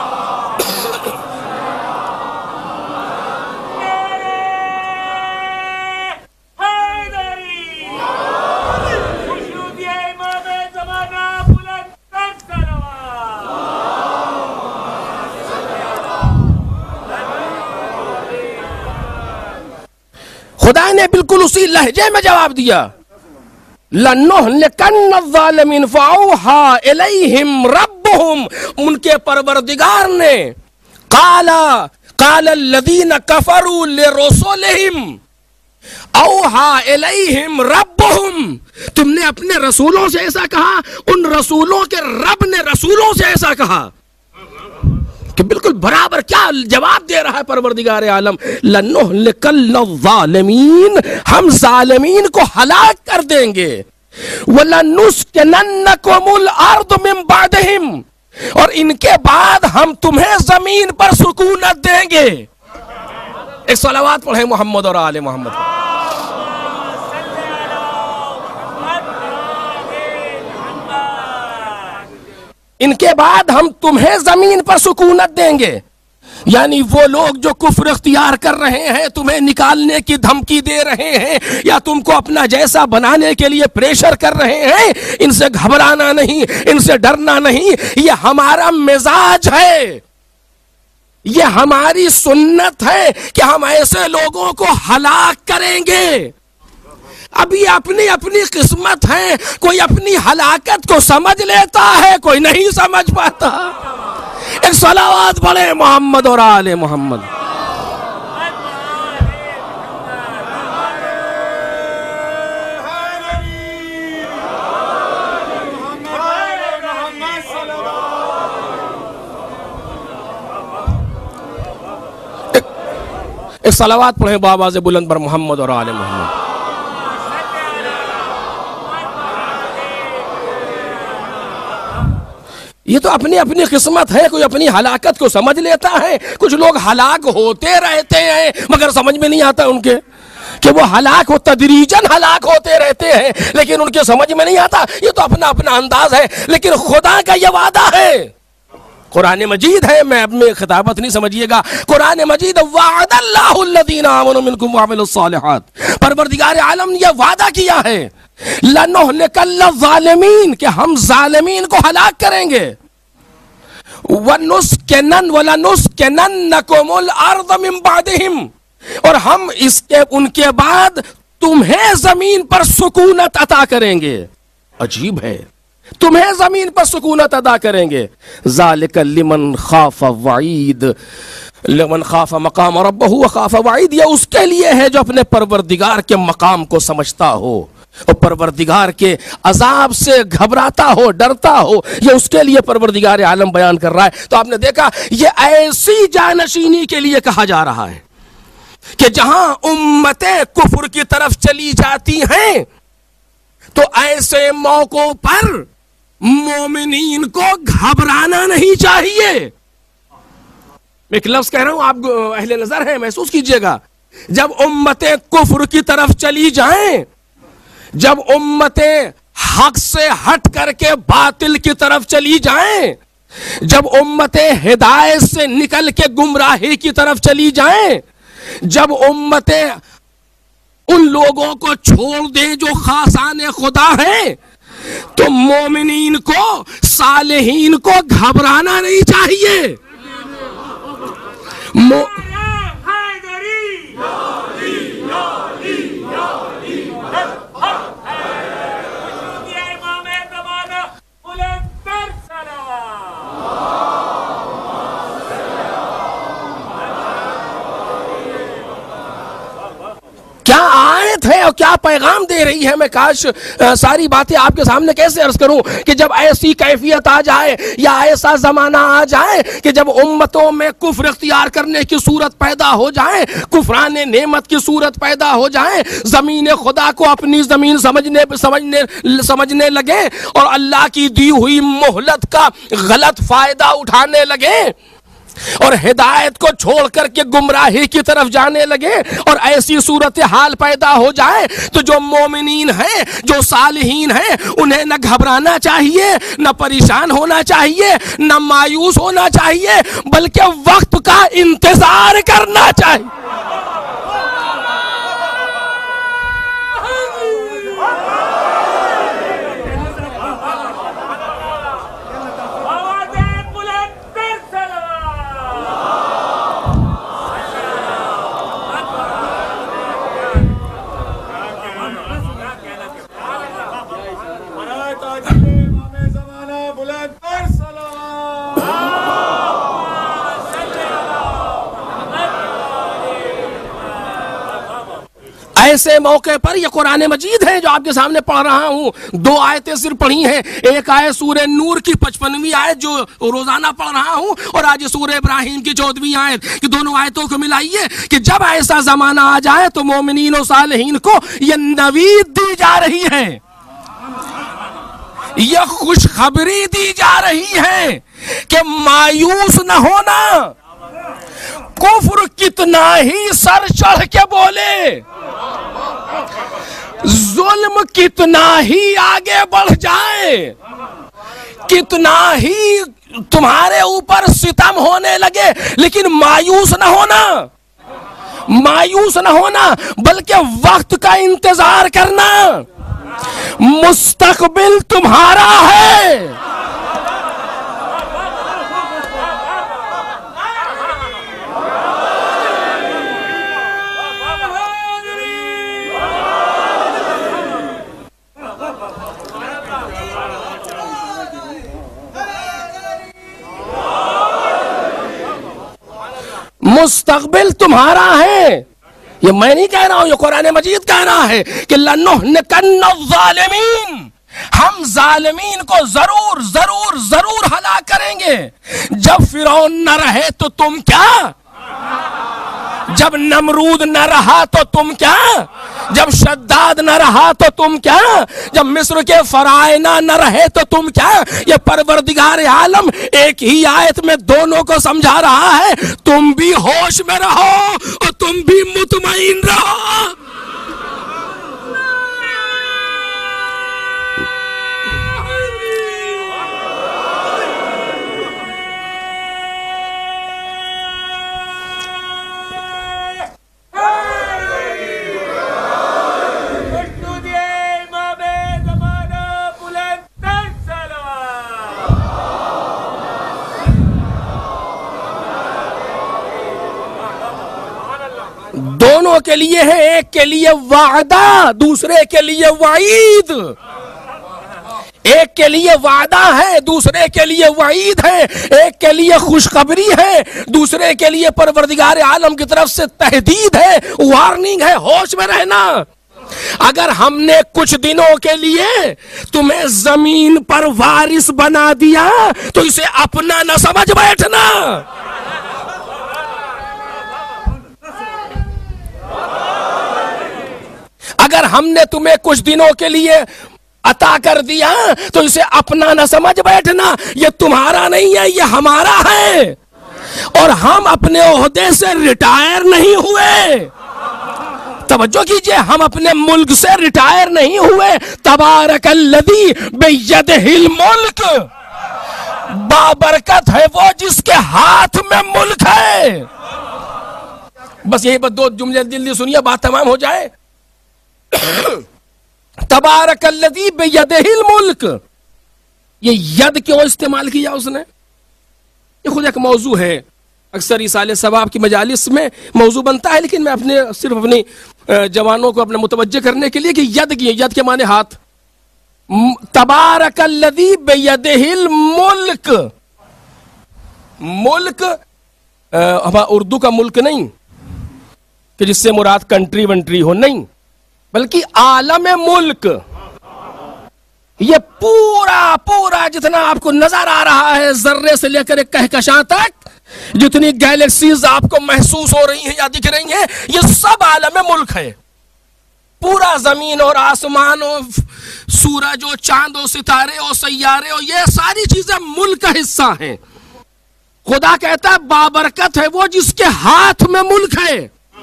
Speaker 1: خدا نے بالکل اسی لہجے میں جواب دیا. لَنُهْلِكَنَّ الظَّالِمِينَ فَأَوْحَا إِلَيْهِمْ رَبُّهُمْ، ان کے پروردگار نے قَالَ قَالَ الَّذِينَ كَفَرُوا لِرُسُلِهِمْ أَوْحَا إِلَيْهِمْ رَبُّهُمْ، تم نے اپنے رسولوں سے ایسا کہا، ان رسولوں کے رب نے رسولوں سے ایسا کہا. کہ بالکل برابر کیا جواب دے رہا ہے پروردگار عالم. لَنُهْلِكَنَّ الظَّالِمِينَ، ہم ظالمین کو ہلاک کر دیں گے. وَلَنُسْكِنَنَّكُمُ الْأَرْضُ مِنْ بَعْدِهِمْ، اور ان کے بعد ہم تمہیں زمین پر سکونت دیں گے. ایک صلوات پڑھیں محمد اور آل محمد. ان کے بعد ہم تمہیں زمین پر سکونت دیں گے. یعنی وہ لوگ جو کفر اختیار کر رہے ہیں، تمہیں نکالنے کی دھمکی دے رہے ہیں یا تم کو اپنا جیسا بنانے کے لیے پریشر کر رہے ہیں، ان سے گھبرانا نہیں، ان سے ڈرنا نہیں. یہ ہمارا مزاج ہے، یہ ہماری سنت ہے کہ ہم ایسے لوگوں کو ہلاک کریں گے. اب یہ اپنی اپنی قسمت ہے، کوئی اپنی ہلاکت کو سمجھ لیتا ہے، کوئی نہیں سمجھ پاتا. ایک صلوات پڑھیں محمد اور آل محمد. ایک صلوات پڑھیں بآواز بلند پر محمد اور آل محمد. یہ تو اپنی اپنی قسمت ہے، کوئی اپنی ہلاکت کو سمجھ لیتا ہے. کچھ لوگ ہلاک ہوتے رہتے ہیں مگر سمجھ میں نہیں آتا ان کے کہ وہ ہلاک ہو، تدریجاً ہلاک ہوتے رہتے ہیں لیکن ان کے سمجھ میں نہیں آتا. یہ تو اپنا اپنا انداز ہے، لیکن خدا کا یہ وعدہ ہے. قرآن مجید ہے، میں اب میں خطابت نہیں سمجھیے گا. قرآن مجید وعد اللہ الذین آمنوا منکم وعملوا الصالحات، پروردگار عالم نے یہ وعدہ کیا ہے لَنُهْلِكَنَّ الظَّالِمِينَ، کہ ہم ظالمین کو ہلاک کریں گے. وَنُسْكِنَنَّ وَلَنُسْكِنَنَّكُمُ الْأَرْضَ مِنْ بَعْدِهِمْ، اور ہم اس کے ان کے بعد تمہیں زمین پر سکونت عطا کریں گے. عجیب ہے، تمہیں زمین پر سکونت عطا کریں گے. ذَلِكَ لِمَنْ خَافَ وَعِيدٍ، لمن خاف مقام ربہ وخاف وعید، یہ اس کے لیے ہے جو اپنے پروردگار کے مقام کو سمجھتا ہو اور پروردگار کے عذاب سے گھبراتا ہو، ڈرتا ہو. یہ اس کے لیے پروردگار عالم بیان کر رہا ہے. تو آپ نے دیکھا یہ ایسی جانشینی کے لیے کہا جا رہا ہے کہ جہاں امتیں کفر کی طرف چلی جاتی ہیں تو ایسے موقعوں پر مومنین کو گھبرانا نہیں چاہیے. میں ایک لفظ کہہ رہا ہوں، آپ اہل نظر ہیں، محسوس کیجئے گا. جب امتیں کفر کی طرف چلی جائیں، جب امتیں حق سے ہٹ کر کے باطل کی طرف چلی جائیں، جب امتیں ہدایت سے نکل کے گمراہی کی طرف چلی جائیں، جب امتیں ان لوگوں کو چھوڑ دیں جو خاصان خدا ہیں، تو مومنین کو، صالحین کو گھبرانا نہیں چاہیے. مو... اور کیا پیغام دے رہی ہے. میں کاش ساری باتیں آپ کے سامنے کیسے عرض کروں کہ جب ایسی کیفیت آ جائے یا ایسا زمانہ آ جائے کہ جب امتوں میں کفر اختیار کرنے کی صورت پیدا ہو جائے, کفران نعمت کی صورت پیدا ہو جائے, زمین خدا کو اپنی زمین سمجھنے سمجھنے سمجھنے لگے اور اللہ کی دی ہوئی مہلت کا غلط فائدہ اٹھانے لگے اور ہدایت کو چھوڑ کر کے گمراہی کی طرف جانے لگے, اور ایسی صورتحال پیدا ہو جائے تو جو مومنین ہیں, جو صالحین ہیں, انہیں نہ گھبرانا چاہیے, نہ پریشان ہونا چاہیے, نہ مایوس ہونا چاہیے, بلکہ وقت کا انتظار کرنا چاہیے. ایسے موقع پر یہ قرآن مجید ہے جو آپ کے سامنے پڑھ رہا ہوں. دو آیتیں صرف پڑھی ہیں, ایک آیت سورہ نور کی پچپنویں آیت جو روزانہ پڑھ رہا ہوں, اور آج سورہ ابراہیم کی چودہویں آیت, کہ دونوں آیتوں کو ملائیے کہ جب ایسا زمانہ آ جائے تو مومنین و صالحین کو یہ نوید دی جا رہی ہے, یہ خوشخبری دی جا رہی ہے کہ مایوس نہ ہونا. کفر کتنا ہی سر چڑھ کے بولے, ظلم کتنا ہی آگے بڑھ جائے, کتنا ہی تمہارے اوپر ستم ہونے لگے, لیکن مایوس نہ ہونا, مایوس نہ ہونا بلکہ وقت کا انتظار کرنا. مستقبل تمہارا ہے. مستقبل تمہارا ہے. یہ میں نہیں کہہ رہا ہوں, یہ قرآن مجید کہہ رہا ہے کہ لَنُهْلِكَنَّ الظَّالِمِينَ, ہم ظالمین کو ضرور ضرور ضرور ہلاک کریں گے. جب فرعون نہ رہے تو تم کیا, جب نمرود نہ رہا تو تم کیا, جب شداد نہ رہا تو تم کیا, جب مصر کے فرعونہ نہ رہے تو تم کیا. یہ پروردگار عالم ایک ہی آیت میں دونوں کو سمجھا رہا ہے, تم بھی ہوش میں رہو اور تم بھی مطمئن رہو. دونوں کے لیے ہے, ایک کے لیے وعدہ, دوسرے کے لیے وعید. ایک کے لیے وعدہ ہے, دوسرے کے لیے وعید ہے. ایک کے لیے خوشخبری ہے, دوسرے کے لیے پروردگار عالم کی طرف سے تہدید ہے, وارننگ ہے, ہوش میں رہنا. اگر ہم نے کچھ دنوں کے لیے تمہیں زمین پر وارث بنا دیا تو اسے اپنا نہ سمجھ بیٹھنا. اگر ہم نے تمہیں کچھ دنوں کے لیے عطا کر دیا تو اسے اپنا نہ سمجھ بیٹھنا. یہ تمہارا نہیں ہے, یہ ہمارا ہے, اور ہم اپنے عہدے سے ریٹائر نہیں ہوئے. توجہ کیجئے, ہم اپنے ملک سے ریٹائر نہیں ہوئے. تبارک الذی بیدہ الملک, بابرکت ہے وہ جس کے ہاتھ میں ملک ہے. بس یہی بس دو جملے جلدی سنیے, بات تمام ہو جائے. تبارک الذی بیدہ الملک, یہ ید کیوں استعمال کیا اس نے؟ یہ خود ایک موضوع ہے, اکثر ایصال ثواب کی مجالس میں موضوع بنتا ہے, لیکن میں اپنے صرف اپنی جوانوں کو اپنے متوجہ کرنے کے لیے کہ ید کی, ید کے معنی ہاتھ. تبارک الذی بیدہ الملک, ملک ہمارا اردو کا ملک نہیں کہ جس سے مراد کنٹری ونٹری ہو, نہیں. بلکہ عالم ملک، یہ پورا پورا جتنا آپ کو نظر آ رہا ہے، ذرے سے لے کر ایک کہکشاں تک جتنی گیلیکسیز آپ کو محسوس ہو رہی ہیں یا دکھ رہی ہیں، یہ سب عالم ملک ہے. پورا زمین اور آسمان اور سورج اور چاند اور ستارے اور سیارے اور یہ ساری چیزیں ملک کا حصہ ہیں. خدا کہتا ہے بابرکت ہے وہ جس کے ہاتھ میں ملک ہے،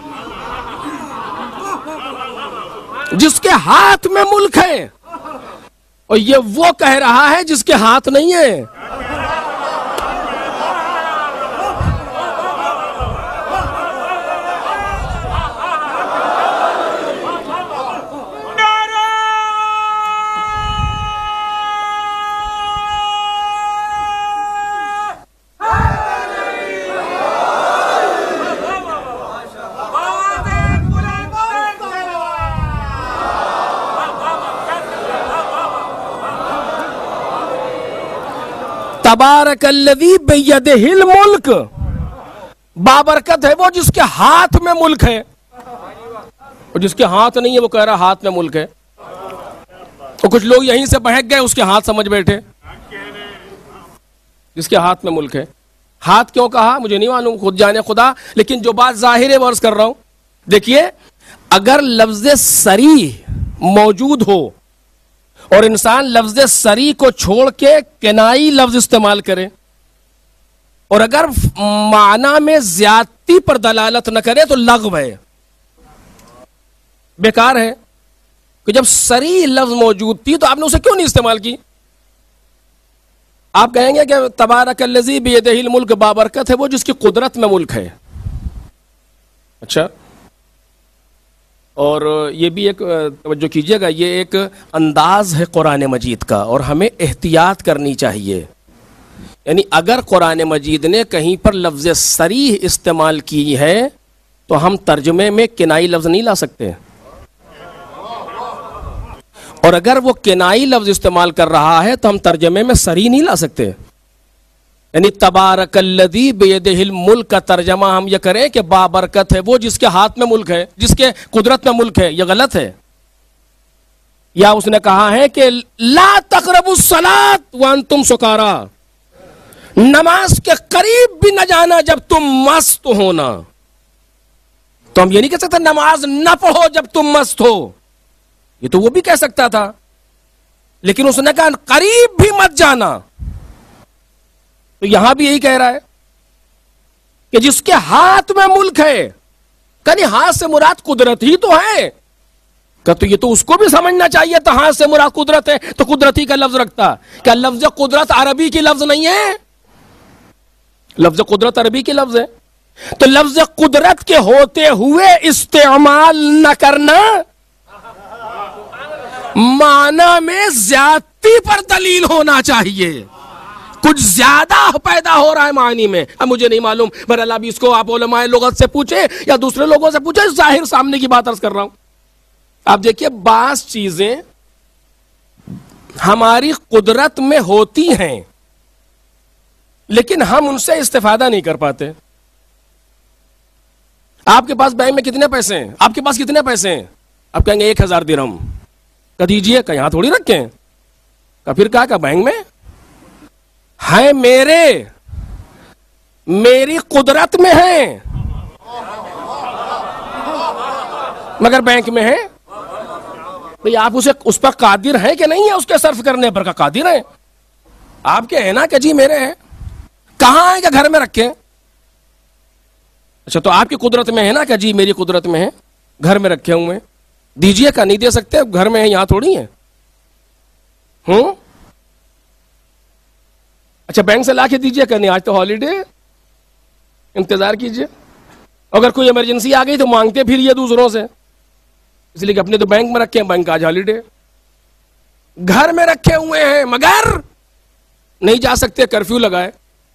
Speaker 1: جس کے ہاتھ میں ملک ہے. اور یہ وہ کہہ رہا ہے جس کے ہاتھ نہیں ہے. تبارک الذی بیدہ الملک، بابرکت ہے وہ جس کے ہاتھ میں ملک ہے. اور جس کے ہاتھ نہیں ہے وہ کہہ رہا ہاتھ میں ملک ہے. تو کچھ لوگ یہیں سے بہک گئے، اس کے ہاتھ سمجھ بیٹھے. جس کے ہاتھ میں ملک ہے، ہاتھ کیوں کہا مجھے نہیں معلوم، خود جانے خدا. لیکن جو بات ظاہر ہے وہ عرض کر رہا ہوں. دیکھیے اگر لفظ صریح موجود ہو اور انسان لفظ صریح کو چھوڑ کے کنائی لفظ استعمال کرے، اور اگر معنی میں زیادتی پر دلالت نہ کرے تو لغو ہے، بیکار ہے. کہ جب صریح لفظ موجود تھی تو آپ نے اسے کیوں نہیں استعمال کی؟ آپ کہیں گے کہ تبارک الذی بیدہ الملک، بابرکت ہے وہ جس کی قدرت میں ملک ہے. اچھا، اور یہ بھی ایک توجہ کیجئے گا، یہ ایک انداز ہے قرآن مجید کا اور ہمیں احتیاط کرنی چاہیے. یعنی اگر قرآن مجید نے کہیں پر لفظ صریح استعمال کی ہے تو ہم ترجمے میں کنائی لفظ نہیں لا سکتے، اور اگر وہ کنائی لفظ استعمال کر رہا ہے تو ہم ترجمے میں صریح نہیں لا سکتے. یعنی تبارک الذی بیدہ الملک کا ترجمہ ہم یہ کریں کہ بابرکت ہے وہ جس کے ہاتھ میں ملک ہے، جس کے قدرت میں ملک ہے، یہ غلط ہے. یا اس نے کہا ہے کہ لا تقربوا الصلاۃ وانتم سکارا، نماز کے قریب بھی نہ جانا جب تم مست ہونا. تو ہم یہ نہیں کہہ سکتے نماز نہ پڑھو جب تم مست ہو، یہ تو وہ بھی کہہ سکتا تھا، لیکن اس نے کہا قریب بھی مت جانا. تو یہاں بھی یہی کہہ رہا ہے کہ جس کے ہاتھ میں ملک ہے، کہیں ہاتھ سے مراد قدرت ہی تو ہے. کہ تو یہ تو اس کو بھی سمجھنا چاہیے تھا، ہاتھ سے مراد قدرت ہے تو قدرتی کا لفظ رکھتا. کیا لفظ قدرت عربی کی لفظ نہیں ہے؟ لفظ قدرت عربی کی لفظ ہے. تو لفظ قدرت کے ہوتے ہوئے استعمال نہ کرنا معنی میں زیادتی پر دلیل ہونا چاہیے. کچھ زیادہ پیدا ہو رہا ہے معنی میں، اب مجھے نہیں معلوم، بہرحال ابھی اس کو آپ علماء لغت سے پوچھیں یا دوسرے لوگوں سے پوچھیں، ظاہر سامنے کی بات عرض کر رہا ہوں. آپ دیکھیے بعض چیزیں ہماری قدرت میں ہوتی ہیں لیکن ہم ان سے استفادہ نہیں کر پاتے. آپ کے پاس بینک میں کتنے پیسے ہیں؟ آپ کے پاس کتنے پیسے ہیں؟ آپ کہیں گے ایک ہزار درہم. کہ دیجئے، کہ یہاں تھوڑی رکھیں. کہ پھر کہا کہ بینک میں ہے، میرے میری قدرت میں ہے مگر بینک میں ہے. بھئی آپ اسے اس پر قادر ہیں کہ نہیں ہے؟ اس کے صرف کرنے پر کا قادر ہیں. آپ کے ہیں نا کہ جی میرے ہیں. کہاں ہے کہ گھر میں رکھیں؟ اچھا، تو آپ کی قدرت میں ہے نا کہ جی میری قدرت میں ہے، گھر میں رکھے ہوئے. دیجئے کا نہیں دے سکتے، گھر میں ہے، یہاں تھوڑی ہے. ہوں اچھا، بینک سے لا کے دیجئے کہ نہیں، آج تو ہالیڈے، انتظار کیجئے. اگر کوئی ایمرجنسی آ گئی تو مانگتے پھریے دوسروں سے، اس لیے کہ اپنے تو بینک میں رکھے ہیں، بینک آج ہالیڈے. گھر میں رکھے ہوئے ہیں مگر نہیں جا سکتے، کرفیو لگائے.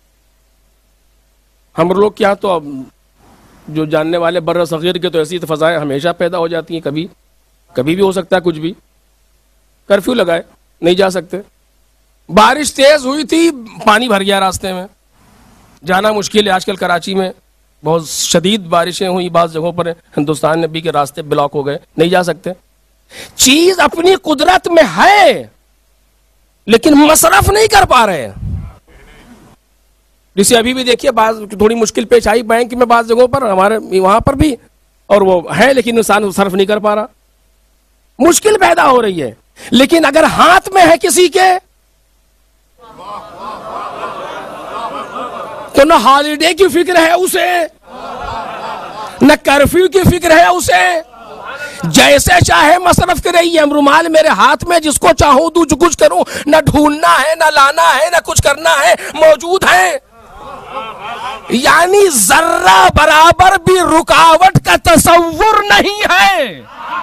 Speaker 1: ہم لوگ کیا تو اب جو جاننے والے بر صغیر کے تو ایسی فضائیں ہمیشہ پیدا ہو جاتی ہیں، کبھی کبھی بھی ہو سکتا ہے کچھ بھی. کرفیو لگائے، نہیں جا سکتے. بارش تیز ہوئی تھی، پانی بھر گیا راستے میں، جانا مشکل ہے. آج کل کراچی میں بہت شدید بارشیں ہوئی، بعض جگہوں پر ہندوستان میں بھی کہ راستے بلاک ہو گئے، نہیں جا سکتے. چیز اپنی قدرت میں ہے لیکن مصرف نہیں کر پا رہے. جسے ابھی بھی دیکھیے بعض تھوڑی مشکل پیش آئی بینک میں بعض جگہوں پر, ہمارے وہاں پر بھی, اور وہ ہے لیکن انسان صرف نہیں کر پا رہا, مشکل پیدا ہو رہی ہے. لیکن اگر ہاتھ میں ہے کسی کے تو نہ ہالیڈے کی فکر ہے اسے, نہ کرفیو کی فکر ہے اسے, جیسے چاہے مصرف کرے. یہ رومال میرے ہاتھ میں, جس کو چاہوں دوں جو کچھ کروں, نہ ڈھونڈنا ہے نہ لانا ہے نہ کچھ کرنا ہے, موجود ہے. یعنی ذرہ برابر بھی رکاوٹ کا تصور نہیں ہے.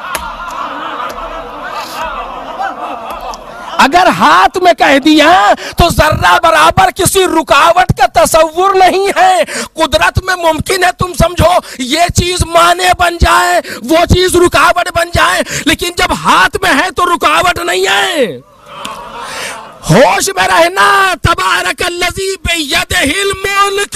Speaker 1: اگر ہاتھ میں کہہ دیا تو ذرہ برابر کسی رکاوٹ کا تصور نہیں ہے. قدرت میں ممکن ہے تم سمجھو یہ چیز مانے بن جائے, وہ چیز رکاوٹ بن جائے, لیکن جب ہاتھ میں ہے تو رکاوٹ نہیں ہے. ہوش میں رہنا. تبارک الذی بیدہ الملک,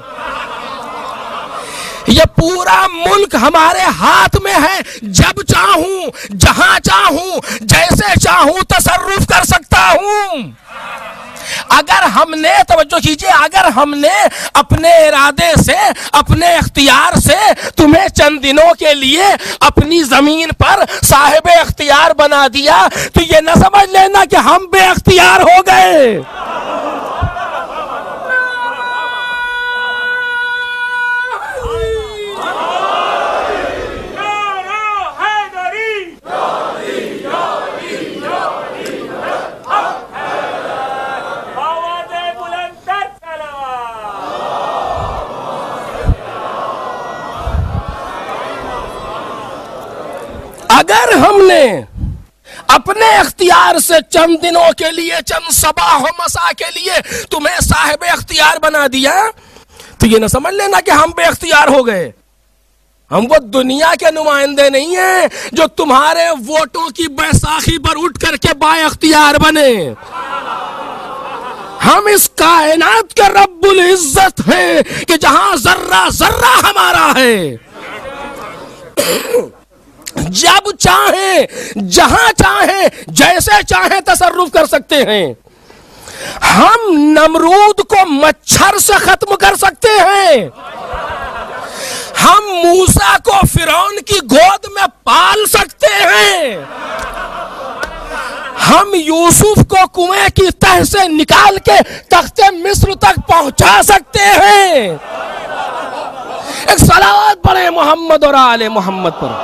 Speaker 1: یہ پورا ملک ہمارے ہاتھ میں ہے. جب چاہوں, جہاں چاہوں, جیسے چاہوں تصرف کر سکتا ہوں. اگر ہم نے, توجہ کیجئے, اگر ہم نے اپنے ارادے سے, اپنے اختیار سے تمہیں چند دنوں کے لیے اپنی زمین پر صاحب اختیار بنا دیا تو یہ نہ سمجھ لینا کہ ہم بے اختیار ہو گئے. اگر ہم نے اپنے اختیار سے چند دنوں کے لیے, چند صباح و مساء کے لیے تمہیں صاحب اختیار بنا دیا تو یہ نہ سمجھ لینا کہ ہم بے اختیار ہو گئے. ہم وہ دنیا کے نمائندے نہیں ہیں جو تمہارے ووٹوں کی بیساکھی پر اٹھ کر کے با اختیار بنے. ہم اس کائنات کے رب العزت ہیں کہ جہاں ذرہ ذرہ ہمارا ہے. جب چاہیں, جہاں چاہیں, جیسے چاہیں تصرف کر سکتے ہیں. ہم نمرود کو مچھر سے ختم کر سکتے ہیں. ہم موسیٰ کو فرعون کی گود میں پال سکتے ہیں. ہم یوسف کو کنویں کی تہ سے نکال کے تخت مصر تک پہنچا سکتے ہیں. ایک صلوات پڑھیں محمد اور آل محمد پر.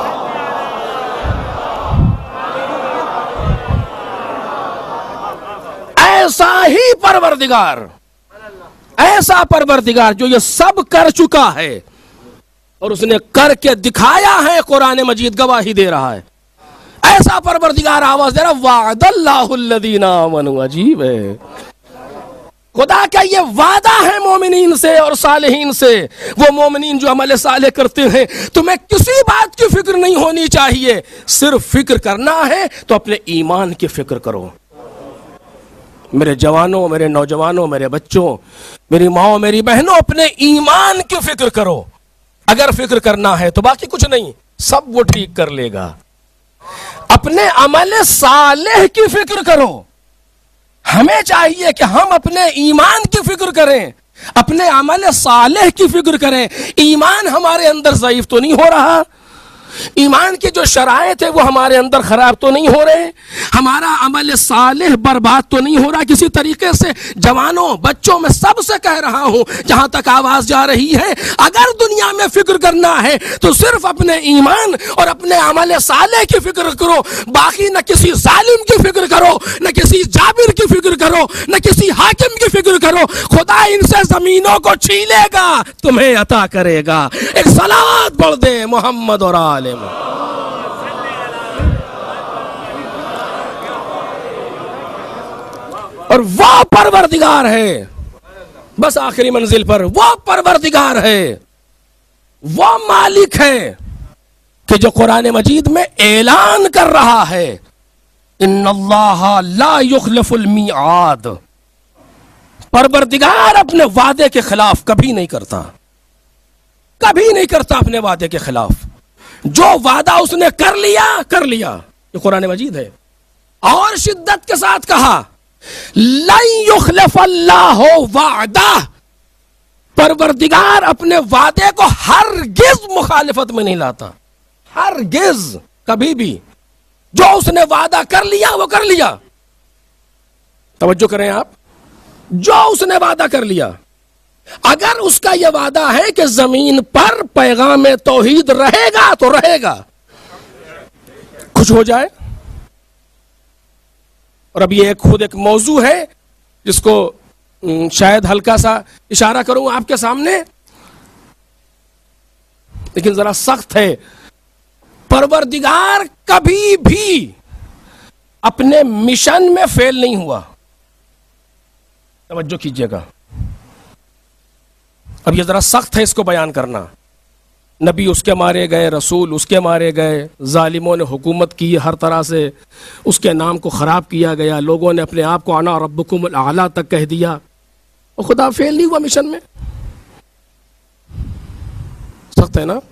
Speaker 1: ایسا ہی پروردگار, ایسا پروردگار جو یہ سب کر چکا ہے اور اس نے کر کے دکھایا ہے, قرآن مجید گواہی دے رہا ہے. ایسا پروردگار آواز دے رہا, وعد اللہ الذین آمنوا. عجیب ہے, خدا کا یہ وعدہ ہے مومنین سے اور صالحین سے. وہ مومنین جو عمل صالح کرتے ہیں, تمہیں کسی بات کی فکر نہیں ہونی چاہیے, صرف فکر کرنا ہے تو اپنے ایمان کی فکر کرو. میرے جوانوں, میرے نوجوانوں, میرے بچوں, میری ماں, میری بہنوں, اپنے ایمان کی فکر کرو. اگر فکر کرنا ہے تو باقی کچھ نہیں, سب وہ ٹھیک کر لے گا. اپنے عمل صالح کی فکر کرو. ہمیں چاہیے کہ ہم اپنے ایمان کی فکر کریں, اپنے عمل صالح کی فکر کریں. ایمان ہمارے اندر ضعیف تو نہیں ہو رہا, ایمان کی جو شرائط ہے وہ ہمارے اندر خراب تو نہیں ہو رہے, ہمارا عمل صالح برباد تو نہیں ہو رہا کسی طریقے سے. جوانوں, بچوں, میں سب سے کہہ رہا ہوں جہاں تک آواز جا رہی ہے, اگر دنیا میں فکر کرنا ہے تو صرف اپنے ایمان اور اپنے عمل صالح کی فکر کرو. باقی نہ کسی ظالم کی فکر کرو, نہ کسی جابر کی فکر کرو, نہ کسی حاکم کی فکر کرو. خدا ان سے زمینوں کو چھیلے گا, تمہیں عطا کرے گا. ایک صلوات پڑھ دے محمد اور آل. اور وہ پروردگار ہے, بس آخری منزل پر وہ پروردگار ہے, وہ مالک ہے کہ جو قرآن مجید میں اعلان کر رہا ہے, ان اللہ لا یخلف المیعاد. پروردگار اپنے وعدے کے خلاف کبھی نہیں کرتا, کبھی نہیں کرتا اپنے وعدے کے خلاف. جو وعدہ اس نے کر لیا کر لیا. یہ قرآن مجید ہے. اور شدت کے ساتھ کہا لن یخلف اللہ وعدہ، پروردگار اپنے وعدے کو ہرگز مخالفت میں نہیں لاتا، ہرگز کبھی بھی. جو اس نے وعدہ کر لیا وہ کر لیا. توجہ کریں آپ، جو اس نے وعدہ کر لیا، اگر اس کا یہ وعدہ ہے کہ زمین پر پیغام توحید رہے گا تو رہے گا، کچھ ہو جائے. اور اب یہ ایک خود ایک موضوع ہے جس کو شاید ہلکا سا اشارہ کروں آپ کے سامنے، لیکن ذرا سخت ہے. پروردگار کبھی بھی اپنے مشن میں فیل نہیں ہوا. توجہ کیجئے گا، اب یہ ذرا سخت ہے اس کو بیان کرنا. نبی اس کے مارے گئے، رسول اس کے مارے گئے، ظالموں نے حکومت کی ہر طرح سے، اس کے نام کو خراب کیا گیا، لوگوں نے اپنے آپ کو انا ربکم الاعلی تک کہہ دیا، اور خدا فیل نہیں ہوا مشن میں. سخت ہے نا.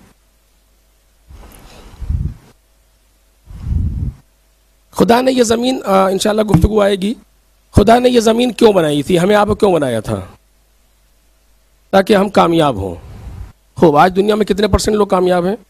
Speaker 1: خدا نے یہ زمین، انشاءاللہ گفتگو آئے گی، خدا نے یہ زمین کیوں بنائی تھی، ہمیں آپ کو کیوں بنایا تھا؟ تاکہ ہم کامیاب ہوں. خوب، آج دنیا میں کتنے پرسنٹ لوگ کامیاب ہیں؟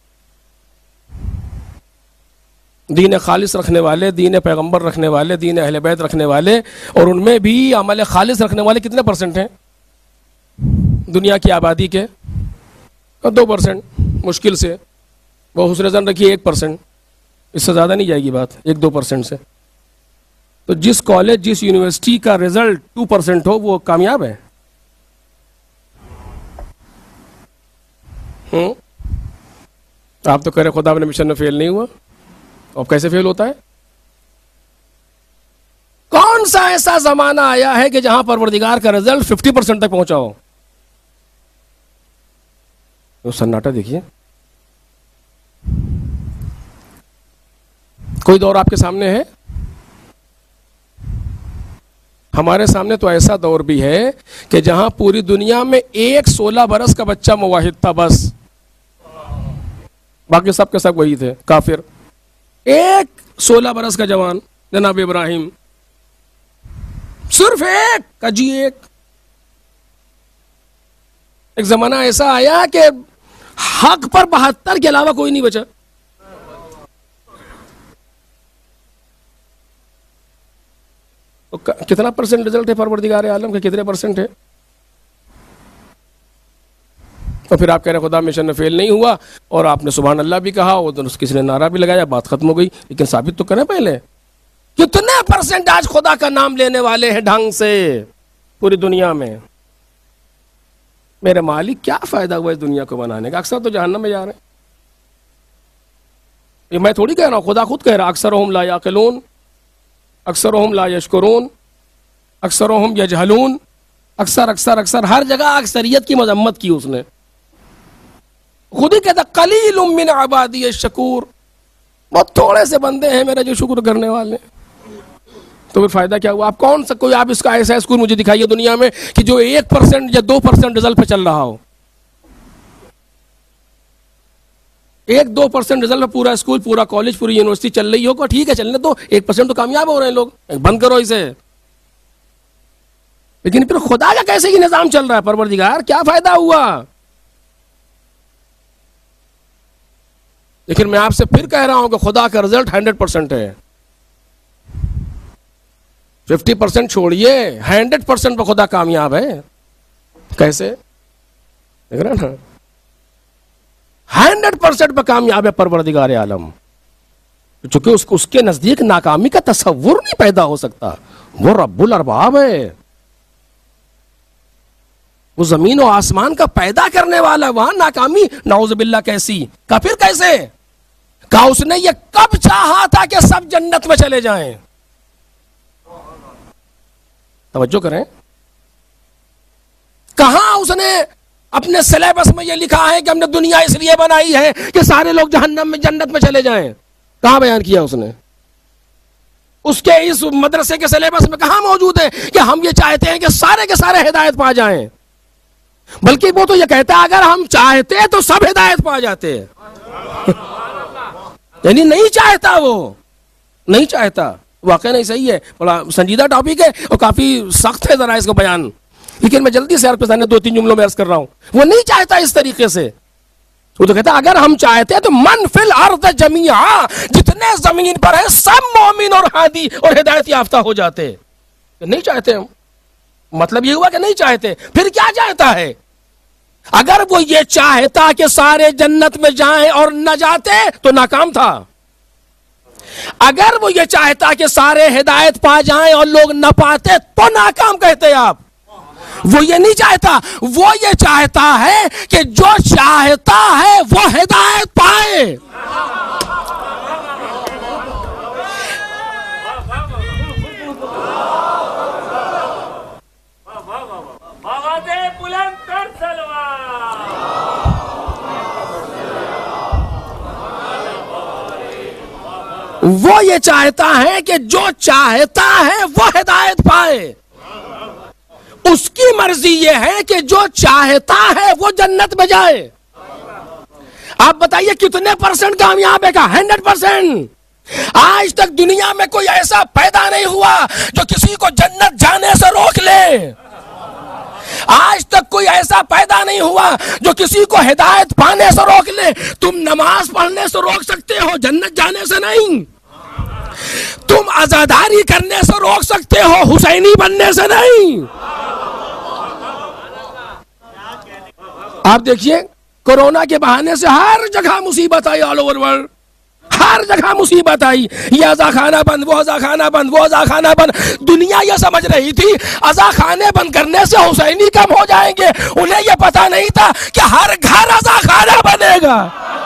Speaker 1: دین خالص رکھنے والے، دین پیغمبر رکھنے والے، دین اہل بیت رکھنے والے، اور ان میں بھی عمل خالص رکھنے والے کتنے پرسنٹ ہیں دنیا کی آبادی کے؟ دو پرسنٹ مشکل سے. وہ حسن ظن رکھیے ایک پرسنٹ، اس سے زیادہ نہیں جائے گی بات، ایک دو پرسنٹ سے. تو جس کالج جس یونیورسٹی کا رزلٹ ٹو پرسنٹ ہو وہ کامیاب ہے. ہوں آپ تو کہہ رہے خدا اپنے مشن میں فیل نہیں ہوا، اب کیسے فیل ہوتا ہے؟ کون سا ایسا زمانہ آیا ہے کہ جہاں پروردگار کا رزلٹ ففٹی پرسنٹ تک پہنچا ہو؟ وہ سناٹا دیکھیے. کوئی دور آپ کے سامنے ہے؟ ہمارے سامنے تو ایسا دور بھی ہے کہ جہاں پوری دنیا میں ایک سولہ برس کا بچہ موحد تھا بس، باقی سب کے سب وہی تھے کافر. ایک سولہ برس کا جوان جناب ابراہیم، صرف ایک کا جی ایک. ایک زمانہ ایسا آیا کہ حق پر بہتر کے علاوہ کوئی نہیں بچا. کتنا پرسنٹ رزلٹ ہے پروردگار عالم کا؟ کتنے پرسنٹ ہے؟ اور پھر آپ کہہ رہے خدا مشن میں فیل نہیں ہوا، اور آپ نے سبحان اللہ بھی کہا، اور کسی نے نعرہ بھی لگایا، بات ختم ہو گئی. لیکن ثابت تو کریں پہلے کتنے پرسنٹ آج خدا کا نام لینے والے ہیں ڈھنگ سے پوری دنیا میں. میرے مالک کیا فائدہ ہوا اس دنیا کو بنانے کا؟ اکثر تو جہنم میں جا رہے ہیں. یہ میں تھوڑی کہہ رہا ہوں، خدا خود کہہ رہا اکثرہم لا یعقلون، اکثرہم لا یشکرون، اکثرہم یجہلون. اکثر اکثر اکثر ہر جگہ اکثریت کی مذمت کی اس نے. خود ہی کہتا قلیل من عبادی الشکور، بہت تھوڑے سے بندے ہیں میرے جو شکر کرنے والے. تو پھر فائدہ کیا ہوا؟ آپ کون سا کوئی آپ اس کا ایسا اسکول مجھے دکھائیے دنیا میں کہ جو ایک پرسنٹ یا دو پرسنٹ رزلٹ پہ چل رہا ہو. ایک دو پرسنٹ رزلٹ پہ پورا اسکول، پورا کالج، پوری یونیورسٹی چل رہی ہوگا، ٹھیک ہے چلنے تو، ایک پرسنٹ تو کامیاب ہو رہے ہیں لوگ، بند کرو اسے. لیکن پھر خدا کا کیسے یہ نظام چل رہا ہے؟ پروردگار کیا فائدہ ہوا؟ لیکن میں آپ سے پھر کہہ رہا ہوں کہ خدا کا رزلٹ ہنڈریڈ پرسنٹ ہے. ففٹی پرسنٹ چھوڑیے، ہنڈریڈ پرسنٹ پہ خدا کامیاب ہے. کیسے؟ دیکھ رہے نا، ہنڈریڈ پرسنٹ پہ کامیاب ہے پروردگار عالم. چونکہ اس, اس کے نزدیک ناکامی کا تصور نہیں پیدا ہو سکتا. وہ رب الارباب ہے، وہ زمین و آسمان کا پیدا کرنے والا. وہاں ناکامی نعوذ باللہ کیسی؟ کا پھر کیسے؟ کہا اس نے یہ کب چاہا تھا کہ سب جنت میں چلے جائیں. توجہ کریں، کہاں اس نے اپنے سلیبس میں یہ لکھا ہے کہ ہم نے دنیا اس لیے بنائی ہے کہ سارے لوگ جہنم میں جنت میں چلے جائیں؟ کہاں بیان کیا اس نے؟ اس کے اس مدرسے کے سلیبس میں کہاں موجود ہے کہ ہم یہ چاہتے ہیں کہ سارے کے سارے ہدایت پا جائیں؟ بلکہ وہ تو یہ کہتا ہے اگر ہم چاہتے تو سب ہدایت پا جاتے ہیں. یعنی نہیں چاہتا، وہ نہیں چاہتا. واقعہ نہیں صحیح ہے، بڑا سنجیدہ ٹاپک ہے اور کافی سخت ہے ذرا اس کا بیان، لیکن میں جلدی سے عرض پہ دو تین جملوں میں عرض کر رہا ہوں. وہ نہیں چاہتا اس طریقے سے. وہ تو کہتا ہے اگر ہم چاہتے تو من فی الارض جمیعا، جتنے زمین پر ہیں سب مومن اور ہادی اور ہدایت یافتہ ہو جاتے. نہیں چاہتے ہم، مطلب یہ ہوا کہ نہیں چاہتے. پھر کیا چاہتا ہے؟ اگر وہ یہ چاہتا کہ سارے جنت میں جائیں اور نہ جاتے تو ناکام تھا. اگر وہ یہ چاہتا کہ سارے ہدایت پا جائیں اور لوگ نہ پاتے تو ناکام کہتے آپ. وہ یہ نہیں چاہتا، وہ یہ چاہتا ہے کہ جو چاہتا ہے وہ ہدایت پائے. وہ یہ چاہتا ہے کہ جو چاہتا ہے وہ ہدایت پائے. اس کی مرضی یہ ہے کہ جو چاہتا ہے وہ جنت میں جائے. آپ بتائیے کتنے پرسنٹ کامیاب ہے؟ کا ہنڈریڈ پرسنٹ. آج تک دنیا میں کوئی ایسا پیدا نہیں ہوا جو کسی کو جنت جانے سے روک لے. آج تک کوئی ایسا پیدا نہیں ہوا جو کسی کو ہدایت پانے سے روک لے. تم نماز پڑھنے سے روک سکتے ہو، جنت جانے سے نہیں. تم عزاداری کرنے سے روک سکتے ہو، حسینی بننے سے نہیں. آپ دیکھیے کورونا کے بہانے سے ہر جگہ مصیبت آئی، آل اوور ورلڈ ہر جگہ مصیبت آئی. یہ عزا خانہ بند، وہ عزا خانہ بند، وہ عزا خانہ بند. دنیا یہ سمجھ رہی تھی عزا خانے بند کرنے سے حسینی کم ہو جائیں گے. انہیں یہ پتا نہیں تھا کہ ہر گھر عزا خانہ بنے گا.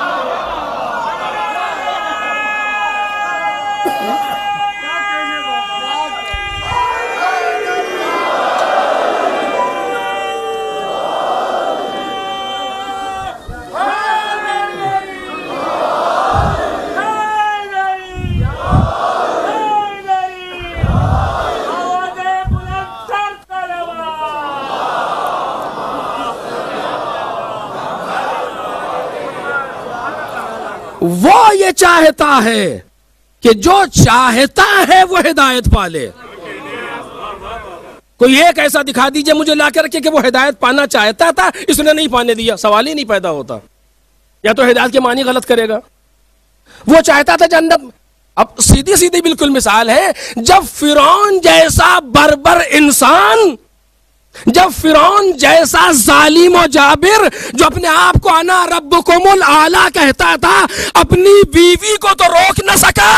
Speaker 1: وہ یہ چاہتا ہے کہ جو چاہتا ہے وہ ہدایت پالے. کوئی ایک ایسا دکھا دیجئے مجھے لا کر کے کہ وہ ہدایت پانا چاہتا تھا، اس نے نہیں پانے دیا. سوال ہی نہیں پیدا ہوتا. یا تو ہدایت کے معنی غلط کرے گا. وہ چاہتا تھا جنت. اب سیدھی سیدھی بالکل مثال ہے، جب فرعون جیسا بربر انسان، جب فرعون جیسا ظالم و جابر جو اپنے آپ کو انا ربکم الاعلی کہتا تھا، اپنی بیوی کو تو روک نہ سکا.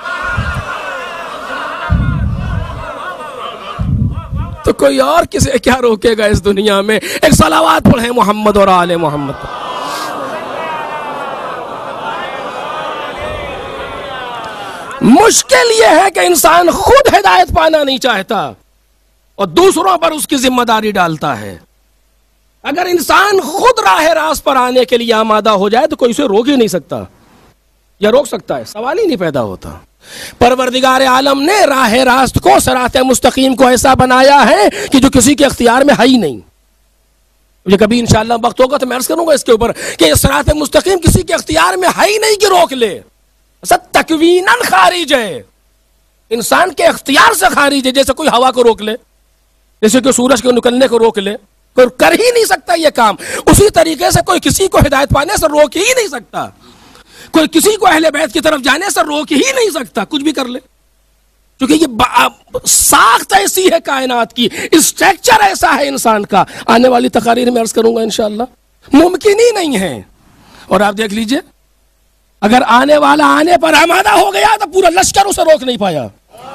Speaker 1: تو کوئی اور کسے کیا روکے گا اس دنیا میں؟ ایک صلوات پڑھیں محمد اور آل محمد. مشکل یہ ہے کہ انسان خود ہدایت پانا نہیں چاہتا اور دوسروں پر اس کی ذمہ داری ڈالتا ہے. اگر انسان خود راہ راست پر آنے کے لیے آمادہ ہو جائے تو کوئی اسے روک ہی نہیں سکتا. یا روک سکتا ہے؟ سوال ہی نہیں پیدا ہوتا. پروردگار عالم نے راہ راست کو، صراط مستقیم کو ایسا بنایا ہے کہ جو کسی کے اختیار میں ہے ہی نہیں. مجھے کبھی انشاءاللہ وقت ہوگا تو میں عرض کروں گا اس کے اوپر کہ صراط مستقیم کسی کے اختیار میں ہے ہی نہیں کہ روک لے. سب تکویناً خارج ہے، انسان کے اختیار سے خارج ہے. جیسے کوئی ہوا کو روک لے، جیسے کہ سورج کو نکلنے کو روک لے، کوئی کر ہی نہیں سکتا یہ کام. اسی طریقے سے کوئی کسی کو ہدایت پانے سے روک ہی نہیں سکتا. کوئی کسی کو اہل بیت کی طرف جانے سے روک ہی نہیں سکتا، کچھ بھی کر لے. کیونکہ یہ ساخت ایسی ہے کائنات کی، اسٹرکچر ایسا ہے انسان کا. آنے والی تقاریر میں عرض کروں گا انشاءاللہ. ممکن ہی نہیں ہے. اور آپ دیکھ لیجئے اگر آنے والا آنے پر آمادہ ہو گیا تو پورا لشکر اسے روک نہیں پایا.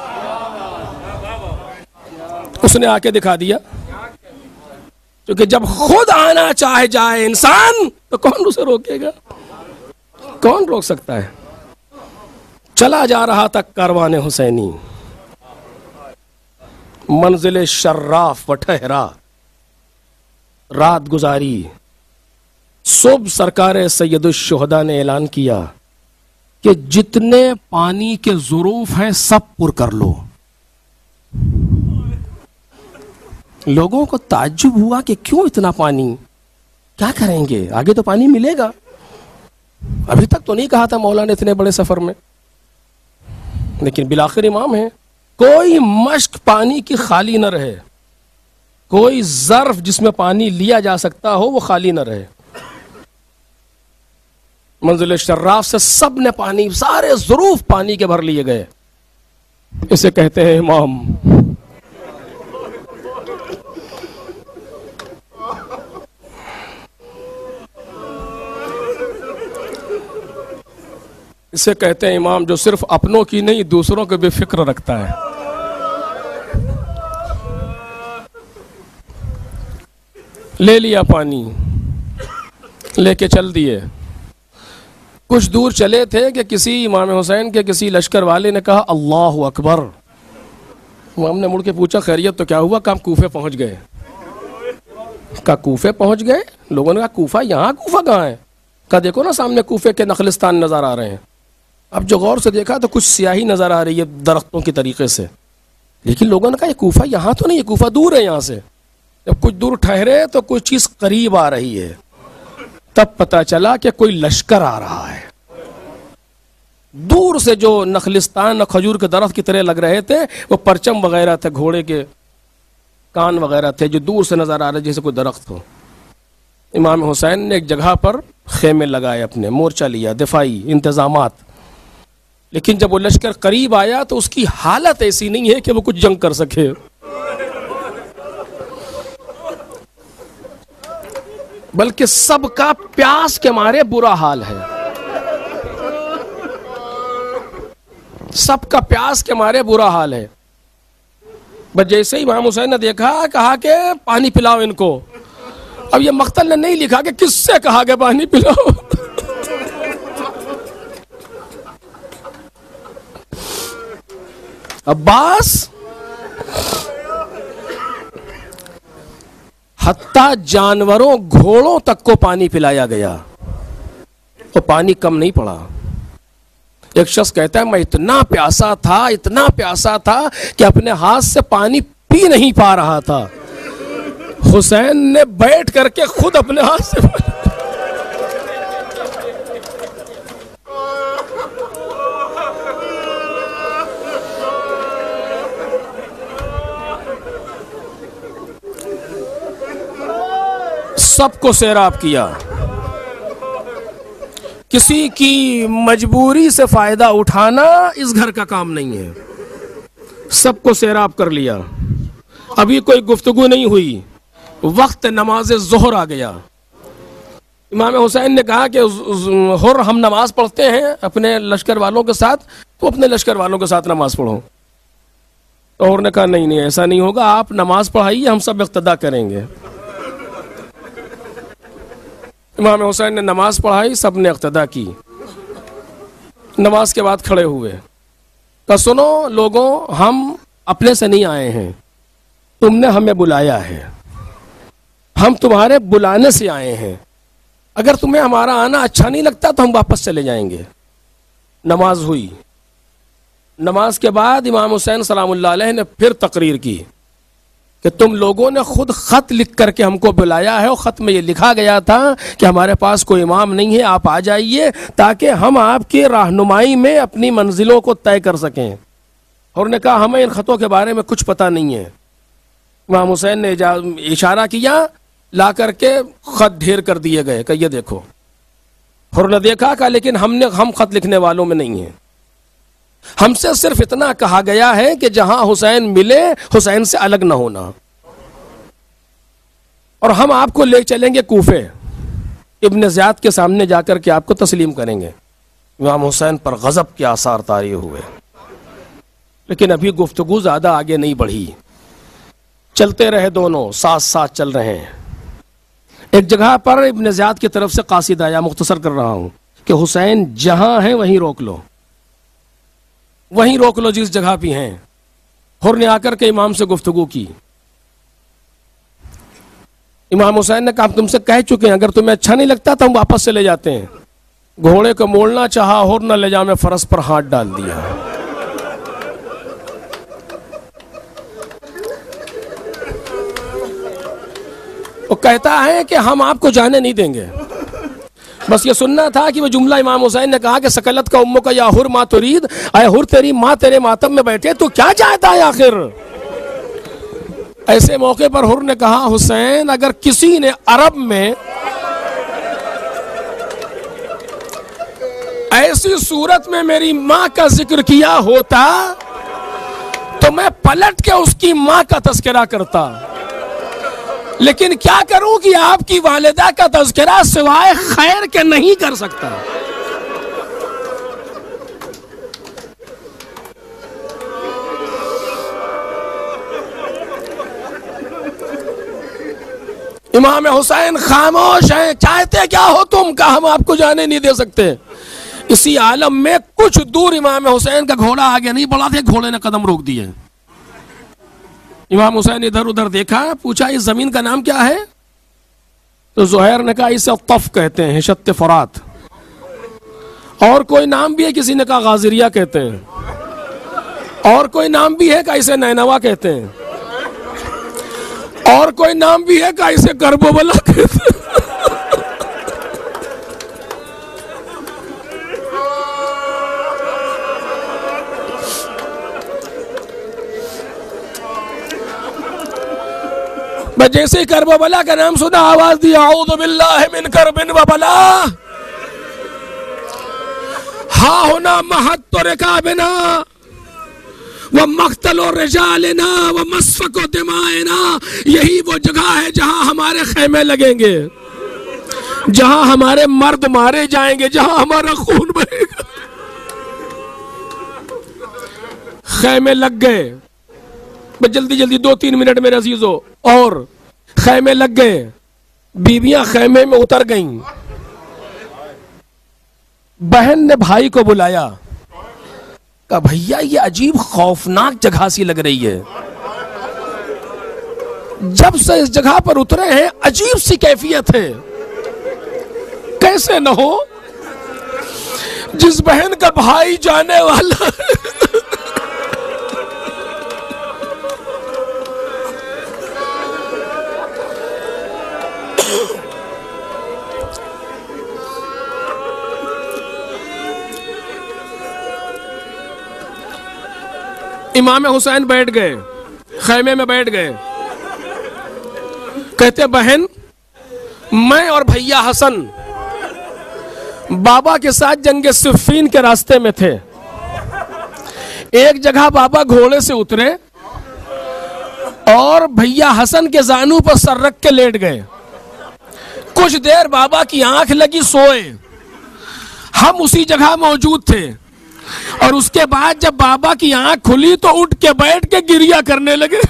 Speaker 1: اس نے آ کے دکھا دیا. کیونکہ جب خود آنا چاہے جائے انسان تو کون اسے روکے گا؟ کون روک سکتا ہے؟ چلا جا رہا تھا کاروان حسینی، منزل شراف و ٹھہرا، رات گزاری. صبح سرکار سید الشہداء نے اعلان کیا کہ جتنے پانی کے ظروف ہیں سب پر کر لو. لوگوں کو تعجب ہوا کہ کیوں اتنا پانی، کیا کریں گے، آگے تو پانی ملے گا، ابھی تک تو نہیں کہا تھا مولا نے اتنے بڑے سفر میں، لیکن بالآخر امام ہے۔ کوئی مشک پانی کی خالی نہ رہے، کوئی ظرف جس میں پانی لیا جا سکتا ہو وہ خالی نہ رہے۔ منزل شراف سے سب نے پانی، سارے ظروف پانی کے بھر لیے گئے۔ اسے کہتے ہیں امام۔ اسے کہتے ہیں امام جو صرف اپنوں کی نہیں دوسروں کو بھی فکر رکھتا ہے۔ لے لیا پانی، لے کے چل دیے۔ کچھ دور چلے تھے کہ کسی امام حسین کے کسی لشکر والے نے کہا اللہ اکبر۔ امام نے مڑ کے پوچھا خیریت تو کیا ہوا؟ کہ ہم کوفے پہنچ گئے۔ کہا کوفے پہنچ گئے؟ لوگوں نے کہا کوفہ یہاں، کوفہ کہاں ہے؟ کہا دیکھو نا سامنے کوفے کے نخلستان نظر آ رہے ہیں۔ اب جو غور سے دیکھا تو کچھ سیاہی نظر آ رہی ہے درختوں کی طریقے سے، لیکن لوگوں نے کہا یہ کوفہ یہاں تو نہیں، یہ کوفہ دور ہے یہاں سے۔ جب کچھ دور ٹھہرے تو کوئی چیز قریب آ رہی ہے، تب پتا چلا کہ کوئی لشکر آ رہا ہے۔ دور سے جو نخلستان کھجور کے درخت کی طرح لگ رہے تھے وہ پرچم وغیرہ تھے، گھوڑے کے کان وغیرہ تھے جو دور سے نظر آ رہے جیسے کوئی درخت ہو۔ امام حسین نے ایک جگہ پر خیمے لگائے، اپنے مورچہ لیا، دفاعی انتظامات۔ لیکن جب وہ لشکر قریب آیا تو اس کی حالت ایسی نہیں ہے کہ وہ کچھ جنگ کر سکے۔ بلکہ سب کا پیاس کے مارے برا حال ہے، سب کا پیاس کے مارے برا حال ہے۔ بس جیسے ہی امام حسین نے دیکھا، کہا کہ پانی پلاؤ ان کو۔ اب یہ مقتل نے نہیں لکھا کہ کس سے کہا کہ پانی پلاؤ، عباس حتیٰ جانوروں گھوڑوں تک کو پانی پلایا گیا، تو پانی کم نہیں پڑا۔ ایک شخص کہتا ہے میں اتنا پیاسا تھا، اتنا پیاسا تھا کہ اپنے ہاتھ سے پانی پی نہیں پا رہا تھا۔ حسین نے بیٹھ کر کے خود اپنے ہاتھ سے سب کو سیراب کیا۔ کسی کی مجبوری سے فائدہ اٹھانا اس گھر کا کام نہیں ہے۔ سب کو سیراب کر لیا۔ ابھی کوئی گفتگو نہیں ہوئی، وقت نماز ظہر آ گیا۔ امام حسین نے کہا کہ ہر ہم نماز پڑھتے ہیں اپنے لشکر والوں کے ساتھ، تو اپنے لشکر والوں کے ساتھ نماز پڑھو۔ اور نے کہا نہیں نہیں ایسا نہیں ہوگا، آپ نماز پڑھائیے، ہم سب اقتدا کریں گے۔ امام حسین نے نماز پڑھائی، سب نے اقتدا کی۔ نماز کے بعد کھڑے ہوئے، کہ سنو لوگوں، ہم اپنے سے نہیں آئے ہیں، تم نے ہمیں بلایا ہے، ہم تمہارے بلانے سے آئے ہیں، اگر تمہیں ہمارا آنا اچھا نہیں لگتا تو ہم واپس چلے جائیں گے۔ نماز ہوئی۔ نماز کے بعد امام حسین سلام اللہ علیہ نے پھر تقریر کی کہ تم لوگوں نے خود خط لکھ کر کے ہم کو بلایا ہے، اور خط میں یہ لکھا گیا تھا کہ ہمارے پاس کوئی امام نہیں ہے، آپ آ جائیے تاکہ ہم آپ کی رہنمائی میں اپنی منزلوں کو طے کر سکیں۔ اور نے کہا ہمیں ان خطوں کے بارے میں کچھ پتہ نہیں ہے۔ امام حسین نے اشارہ کیا، لا کر کے خط ڈھیر کر دیے گئے کہ یہ دیکھو۔ اور نے دیکھا کہ لیکن ہم نے ہم خط لکھنے والوں میں نہیں ہیں، ہم سے صرف اتنا کہا گیا ہے کہ جہاں حسین ملے حسین سے الگ نہ ہونا، اور ہم آپ کو لے چلیں گے کوفے، ابن زیاد کے سامنے جا کر کے آپ کو تسلیم کریں گے۔ امام حسین پر غضب کے آثار طاری ہوئے، لیکن ابھی گفتگو زیادہ آگے نہیں بڑھی، چلتے رہے، دونوں ساتھ ساتھ چل رہے ہیں۔ ایک جگہ پر ابن زیاد کی طرف سے قاصد آیا، مختصر کر رہا ہوں، کہ حسین جہاں ہیں وہیں روک لو، وہیں روک لو جس جگہ بھی ہیں۔ حر نے آ کر کے امام سے گفتگو کی۔ امام حسین نے کہا ہم تم سے کہہ چکے ہیں، اگر تمہیں اچھا نہیں لگتا تو ہم واپس چلے جاتے ہیں۔ گھوڑے کو موڑنا چاہا، حر نہ لے جا میں فرس پر ہاتھ ڈال دیا۔ وہ کہتا ہے کہ ہم آپ کو جانے نہیں دیں گے. بس یہ سننا تھا کہ وہ جملہ امام حسین نے کہا کہ سکلت کا امو کا یا حر ما ترید، اے حر تیری ماں تیرے ماتم میں بیٹھے تو کیا چاہتا ہے آخر. ایسے موقع پر حر نے کہا حسین اگر کسی نے عرب میں ایسی صورت میں میری ماں کا ذکر کیا ہوتا تو میں پلٹ کے اس کی ماں کا تذکرہ کرتا، لیکن کیا کروں کہ آپ کی والدہ کا تذکرہ سوائے خیر کے نہیں کر سکتا. امام حسین خاموش ہیں. چاہتے کیا ہو تم؟ کہ ہم آپ کو جانے نہیں دے سکتے. اسی عالم میں کچھ دور امام حسین کا گھوڑا آگے نہیں بڑھا تھا، گھوڑے نے قدم روک دیے. امام حسین ادھر ادھر دیکھا، پوچھا اس زمین کا نام کیا ہے؟ تو زہیر نے کہا اسے طف کہتے ہیں، شط فرات. اور کوئی نام بھی ہے؟ کسی نے کہا غازریہ کہتے ہیں. اور کوئی نام بھی ہے؟ کہ اسے نینوا کہتے ہیں. اور کوئی نام بھی ہے؟ کہ اسے کربلا کہتے ہیں. میں جیسے ہی کرب و بلا کا نام سنا آواز دی اعوذ باللہ من کرب و بلا ہا ہونا محط رکابنا و مقتل رجالنا و مسفک دمائنا. یہی وہ جگہ ہے جہاں ہمارے خیمے لگیں گے، جہاں ہمارے مرد مارے جائیں گے، جہاں ہمارا خون بہے گا. خیمے لگ گئے. بس جلدی جلدی دو تین منٹ میرے عزیزو. اور خیمے لگ گئے، بیویاں خیمے میں اتر گئیں. بہن نے بھائی کو بلایا، کہا بھیا یہ عجیب خوفناک جگہ سی لگ رہی ہے، جب سے اس جگہ پر اترے ہیں عجیب سی کیفیت ہے. کیسے نہ ہو جس بہن کا بھائی جانے والا ہے. امام حسین بیٹھ گئے، خیمے میں بیٹھ گئے. کہتے بہن میں اور بھیا حسن بابا کے ساتھ جنگ صفین کے راستے میں تھے. ایک جگہ بابا گھوڑے سے اترے اور بھیا حسن کے زانو پر سر رکھ کے لیٹ گئے. کچھ دیر بابا کی آنکھ لگی، سوئے. ہم اسی جگہ موجود تھے اور اس کے بعد جب بابا کی آنکھ کھلی تو اٹھ کے بیٹھ کے گریا کرنے لگے،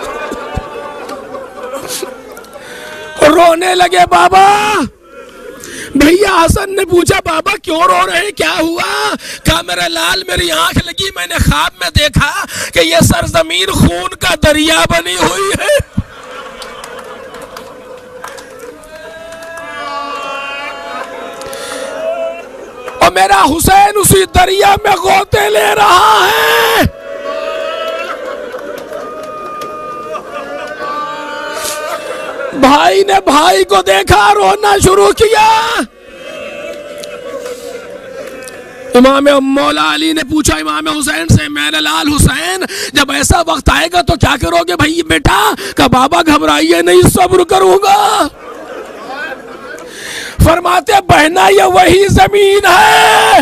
Speaker 1: رونے لگے. بابا بھیا حسن نے پوچھا بابا کیوں رو رہے ہیں، کیا ہوا؟ کہا میرا لال میری آنکھ لگی، میں نے خواب میں دیکھا کہ یہ سرزمین خون کا دریا بنی ہوئی ہے. اور میرا حسین اسی دریا میں غوطے لے رہا ہے. بھائی نے بھائی کو دیکھا، رونا شروع کیا. امام مولا علی نے پوچھا امام حسین سے میرے لال حسین جب ایسا وقت آئے گا تو کیا کرو گے بھائی بیٹا؟ کہ بابا گھبرائیے نہیں، صبر کروں گا. فرماتے بہنا یہ وہی زمین ہے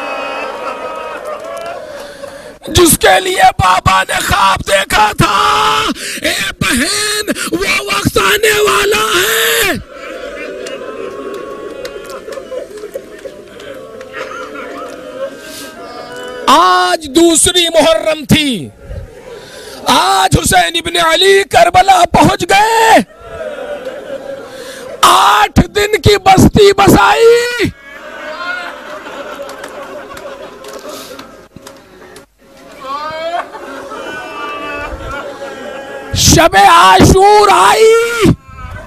Speaker 1: جس کے لیے بابا نے خواب دیکھا تھا. اے بہن وہ وقت آنے والا ہے. آج دوسری محرم تھی، آج حسین ابن علی کربلا پہنچ گئے. آٹھ دن کی بستی بسائی. شب عاشور آئی.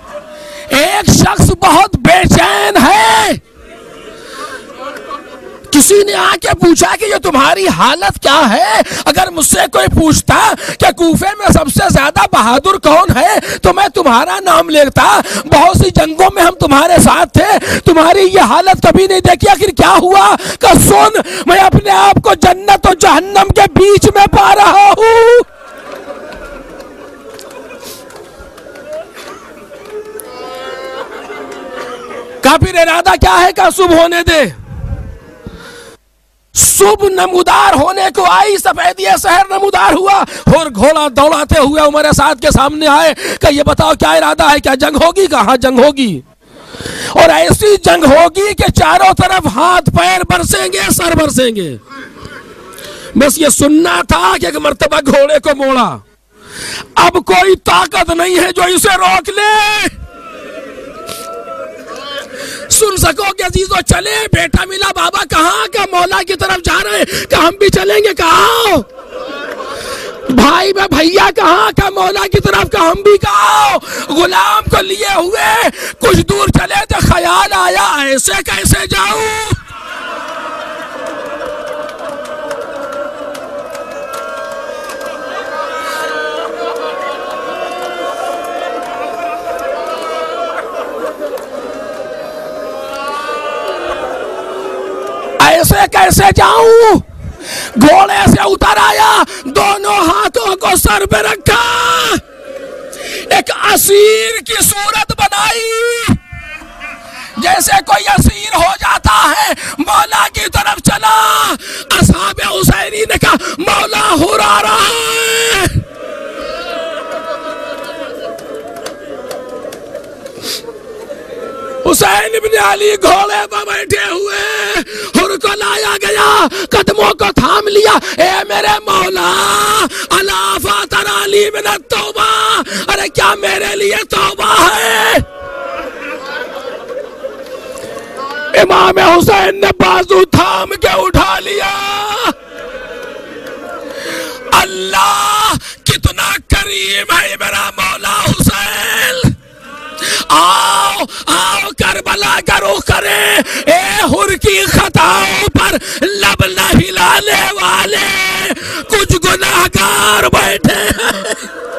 Speaker 1: ایک شخص بہت بے چین ہے کسی نے آ کے پوچھا کہ یہ تمہاری حالت کیا ہے؟ اگر مجھ سے کوئی پوچھتا کہ کوفے میں سب سے زیادہ بہادر کون ہے تو میں تمہارا نام لیتا، بہت سی جنگوں میں ہم تمہارے ساتھ تھے، تمہاری یہ حالت کبھی نہیں دیکھی، آخر کیا ہوا؟ کہ سن، میں اپنے آپ کو جنت و جہنم کے بیچ میں پا رہا ہوں۔ کا پھر ارادہ کیا ہے کہ صبح ہونے دے؟ صبح نمودار ہونے کو آئی، سفیدی سحر نمودار ہوا، اور گھوڑا دوڑاتے ہوئے عمر سعد کے سامنے آئے کہ یہ بتاؤ کیا ارادہ ہے، کیا جنگ ہوگی؟ کہاں جنگ ہوگی، اور ایسی جنگ ہوگی کہ چاروں طرف ہاتھ پیر برسیں گے، سر برسیں گے۔ بس یہ سننا تھا کہ ایک مرتبہ گھوڑے کو موڑا، اب کوئی طاقت نہیں ہے جو اسے روک لے۔ سن سکو کہ عزیزو چلے، بیٹا ملا، بابا کہاں؟ کہ مولا کی طرف جا رہے ہیں، کہ ہم بھی چلیں گے؟ کہاں بھائی میں بھیا؟ کہاں؟ کہ مولا کی طرف، کہ ہم بھی کہاں؟ غلام کو لیے ہوئے کچھ دور چلے تو خیال آیا ایسے کیسے جاؤں؟ ایسے کیسے جاؤں؟ گھوڑے سے اتر آیا، دونوں ہاتھوں کو سر پہ رکھا، ایک اسیر کی صورت بنائی، جیسے کوئی اسیر ہو جاتا ہے، مولا کی طرف چلا۔ اصحاب حسینی نے کہا مولا ہرا رہا ہے۔ حسین ابن علی گھوڑے پر بیٹھے ہوئے، ہر کو لایا گیا، قدموں کو تھام لیا، اے میرے مولا الا فاتر علی من التوبہ، ارے کیا میرے لیے توبہ ہے؟ امام حسین نے بازو تھام کے اٹھا لیا۔ اللہ کتنا کریم ہے میرا مولا حسین، آؤ آؤ کربلا کا رخ کرے، اے ہر کی خطاؤں پر لب نہ ہلانے والے کچھ گناہگار بیٹھے ہیں۔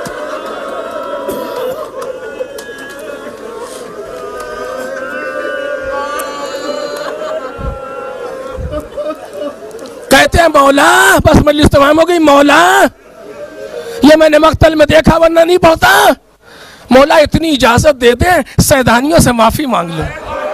Speaker 1: کہتے ہیں مولا، بس مجلس تمام ہو گئی، مولا یہ میں نے مقتل میں دیکھا ورنہ نہیں پڑھتا، مولا اتنی اجازت دے دیں سیدانیوں سے معافی مانگ لوں۔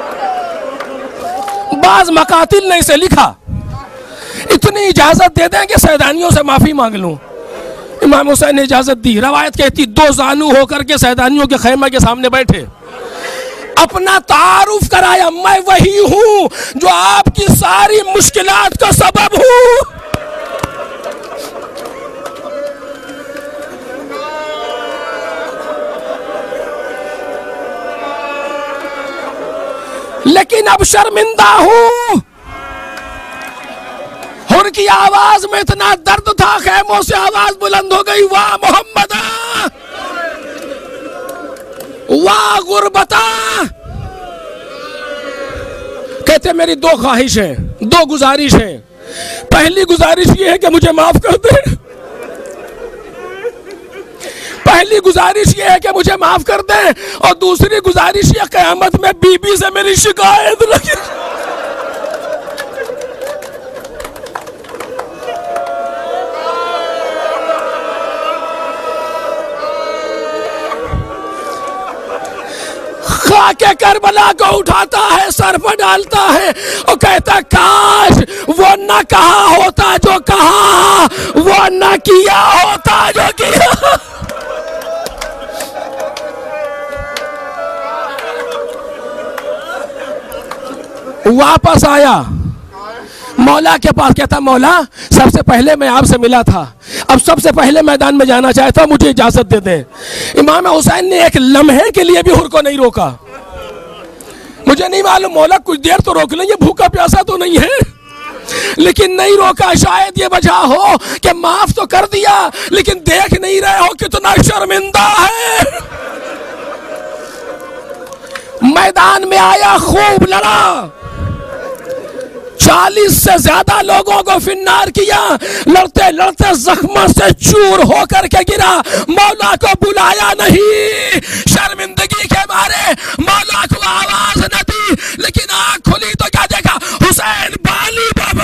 Speaker 1: بعض مقاتل نے اسے لکھا، اتنی اجازت دے دیں کہ سیدانیوں سے معافی مانگ لوں۔ امام حسین نے اجازت دی۔ روایت کہتی دو زانو ہو کر کے سیدانیوں کے خیمہ کے سامنے بیٹھے، اپنا تعارف کرایا، میں وہی ہوں جو آپ کی ساری مشکلات کا سبب ہوں۔ لیکن اب شرمندہ ہوں۔ ہر کی آواز میں اتنا درد تھا، خیموں سے آواز بلند ہو گئی، واہ محمدہ، واہ غربتہ۔ کہتے میری دو خواہشیں، دو گزارشیں، پہلی گزارش یہ ہے کہ مجھے معاف کر دے، پہلی گزارش یہ ہے کہ مجھے معاف کر دیں، اور دوسری گزارش یہ قیامت میں بی بی سے میری شکایت لگے۔ خاک کربلا کو اٹھاتا ہے، سر پر ڈالتا ہے، اور کہتا کاش وہ نہ کہا ہوتا جو کہا، وہ نہ کیا ہوتا جو کیا۔ واپس آیا مولا کے پاس، کہتا مولا سب سے پہلے میں آپ سے ملا تھا، اب سب سے پہلے میدان میں جانا چاہتا ہوں، مجھے اجازت دے دیں۔ امام حسین نے ایک لمحے کے لیے بھی ہر کو نہیں روکا۔ مجھے نہیں معلوم مولا کچھ دیر تو روک لیں، یہ بھوکا پیاسا تو نہیں ہے، لیکن نہیں روکا۔ شاید یہ وجہ ہو کہ معاف تو کر دیا لیکن دیکھ نہیں رہے ہو کتنا شرمندہ ہے۔ میدان میں آیا، خوب لڑا، چالیس سے زیادہ لوگوں کو فنار کیا، لڑتے لڑتے زخموں سے چور ہو کر کے گرا، مولا کو بلایا نہیں، شرمندگی کے مارے مولا کو آواز نہ دی، لیکن آنکھ کھلی تو کیا دیکھا؟ حسین بالی بابا۔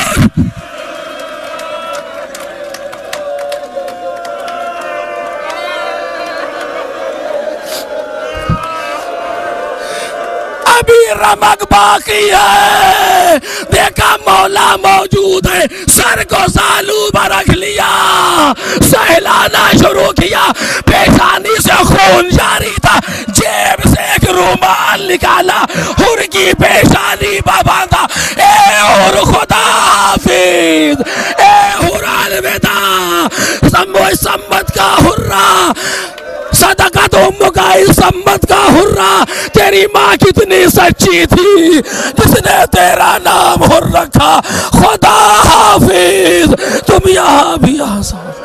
Speaker 1: ابھی رمق باقی ہے، دیکھا مولا موجود ہے، سر کو سالو پر رکھ لیا، سہلانا شروع کیا، پیشانی سے خون جاری تھا، جیب سے ایک رومال نکالا، حر کی پیشانی پر باندھا، اے حر خدا حافظ، اے حر الوداع، سمو سمت کا حرہ، صدقت ام کا سمت کا حرہ، تیری ماں کتنی سچی تھی جس نے تیرا نام حر رکھا، خدا حافظ، تم یہاں بھی آ سکتے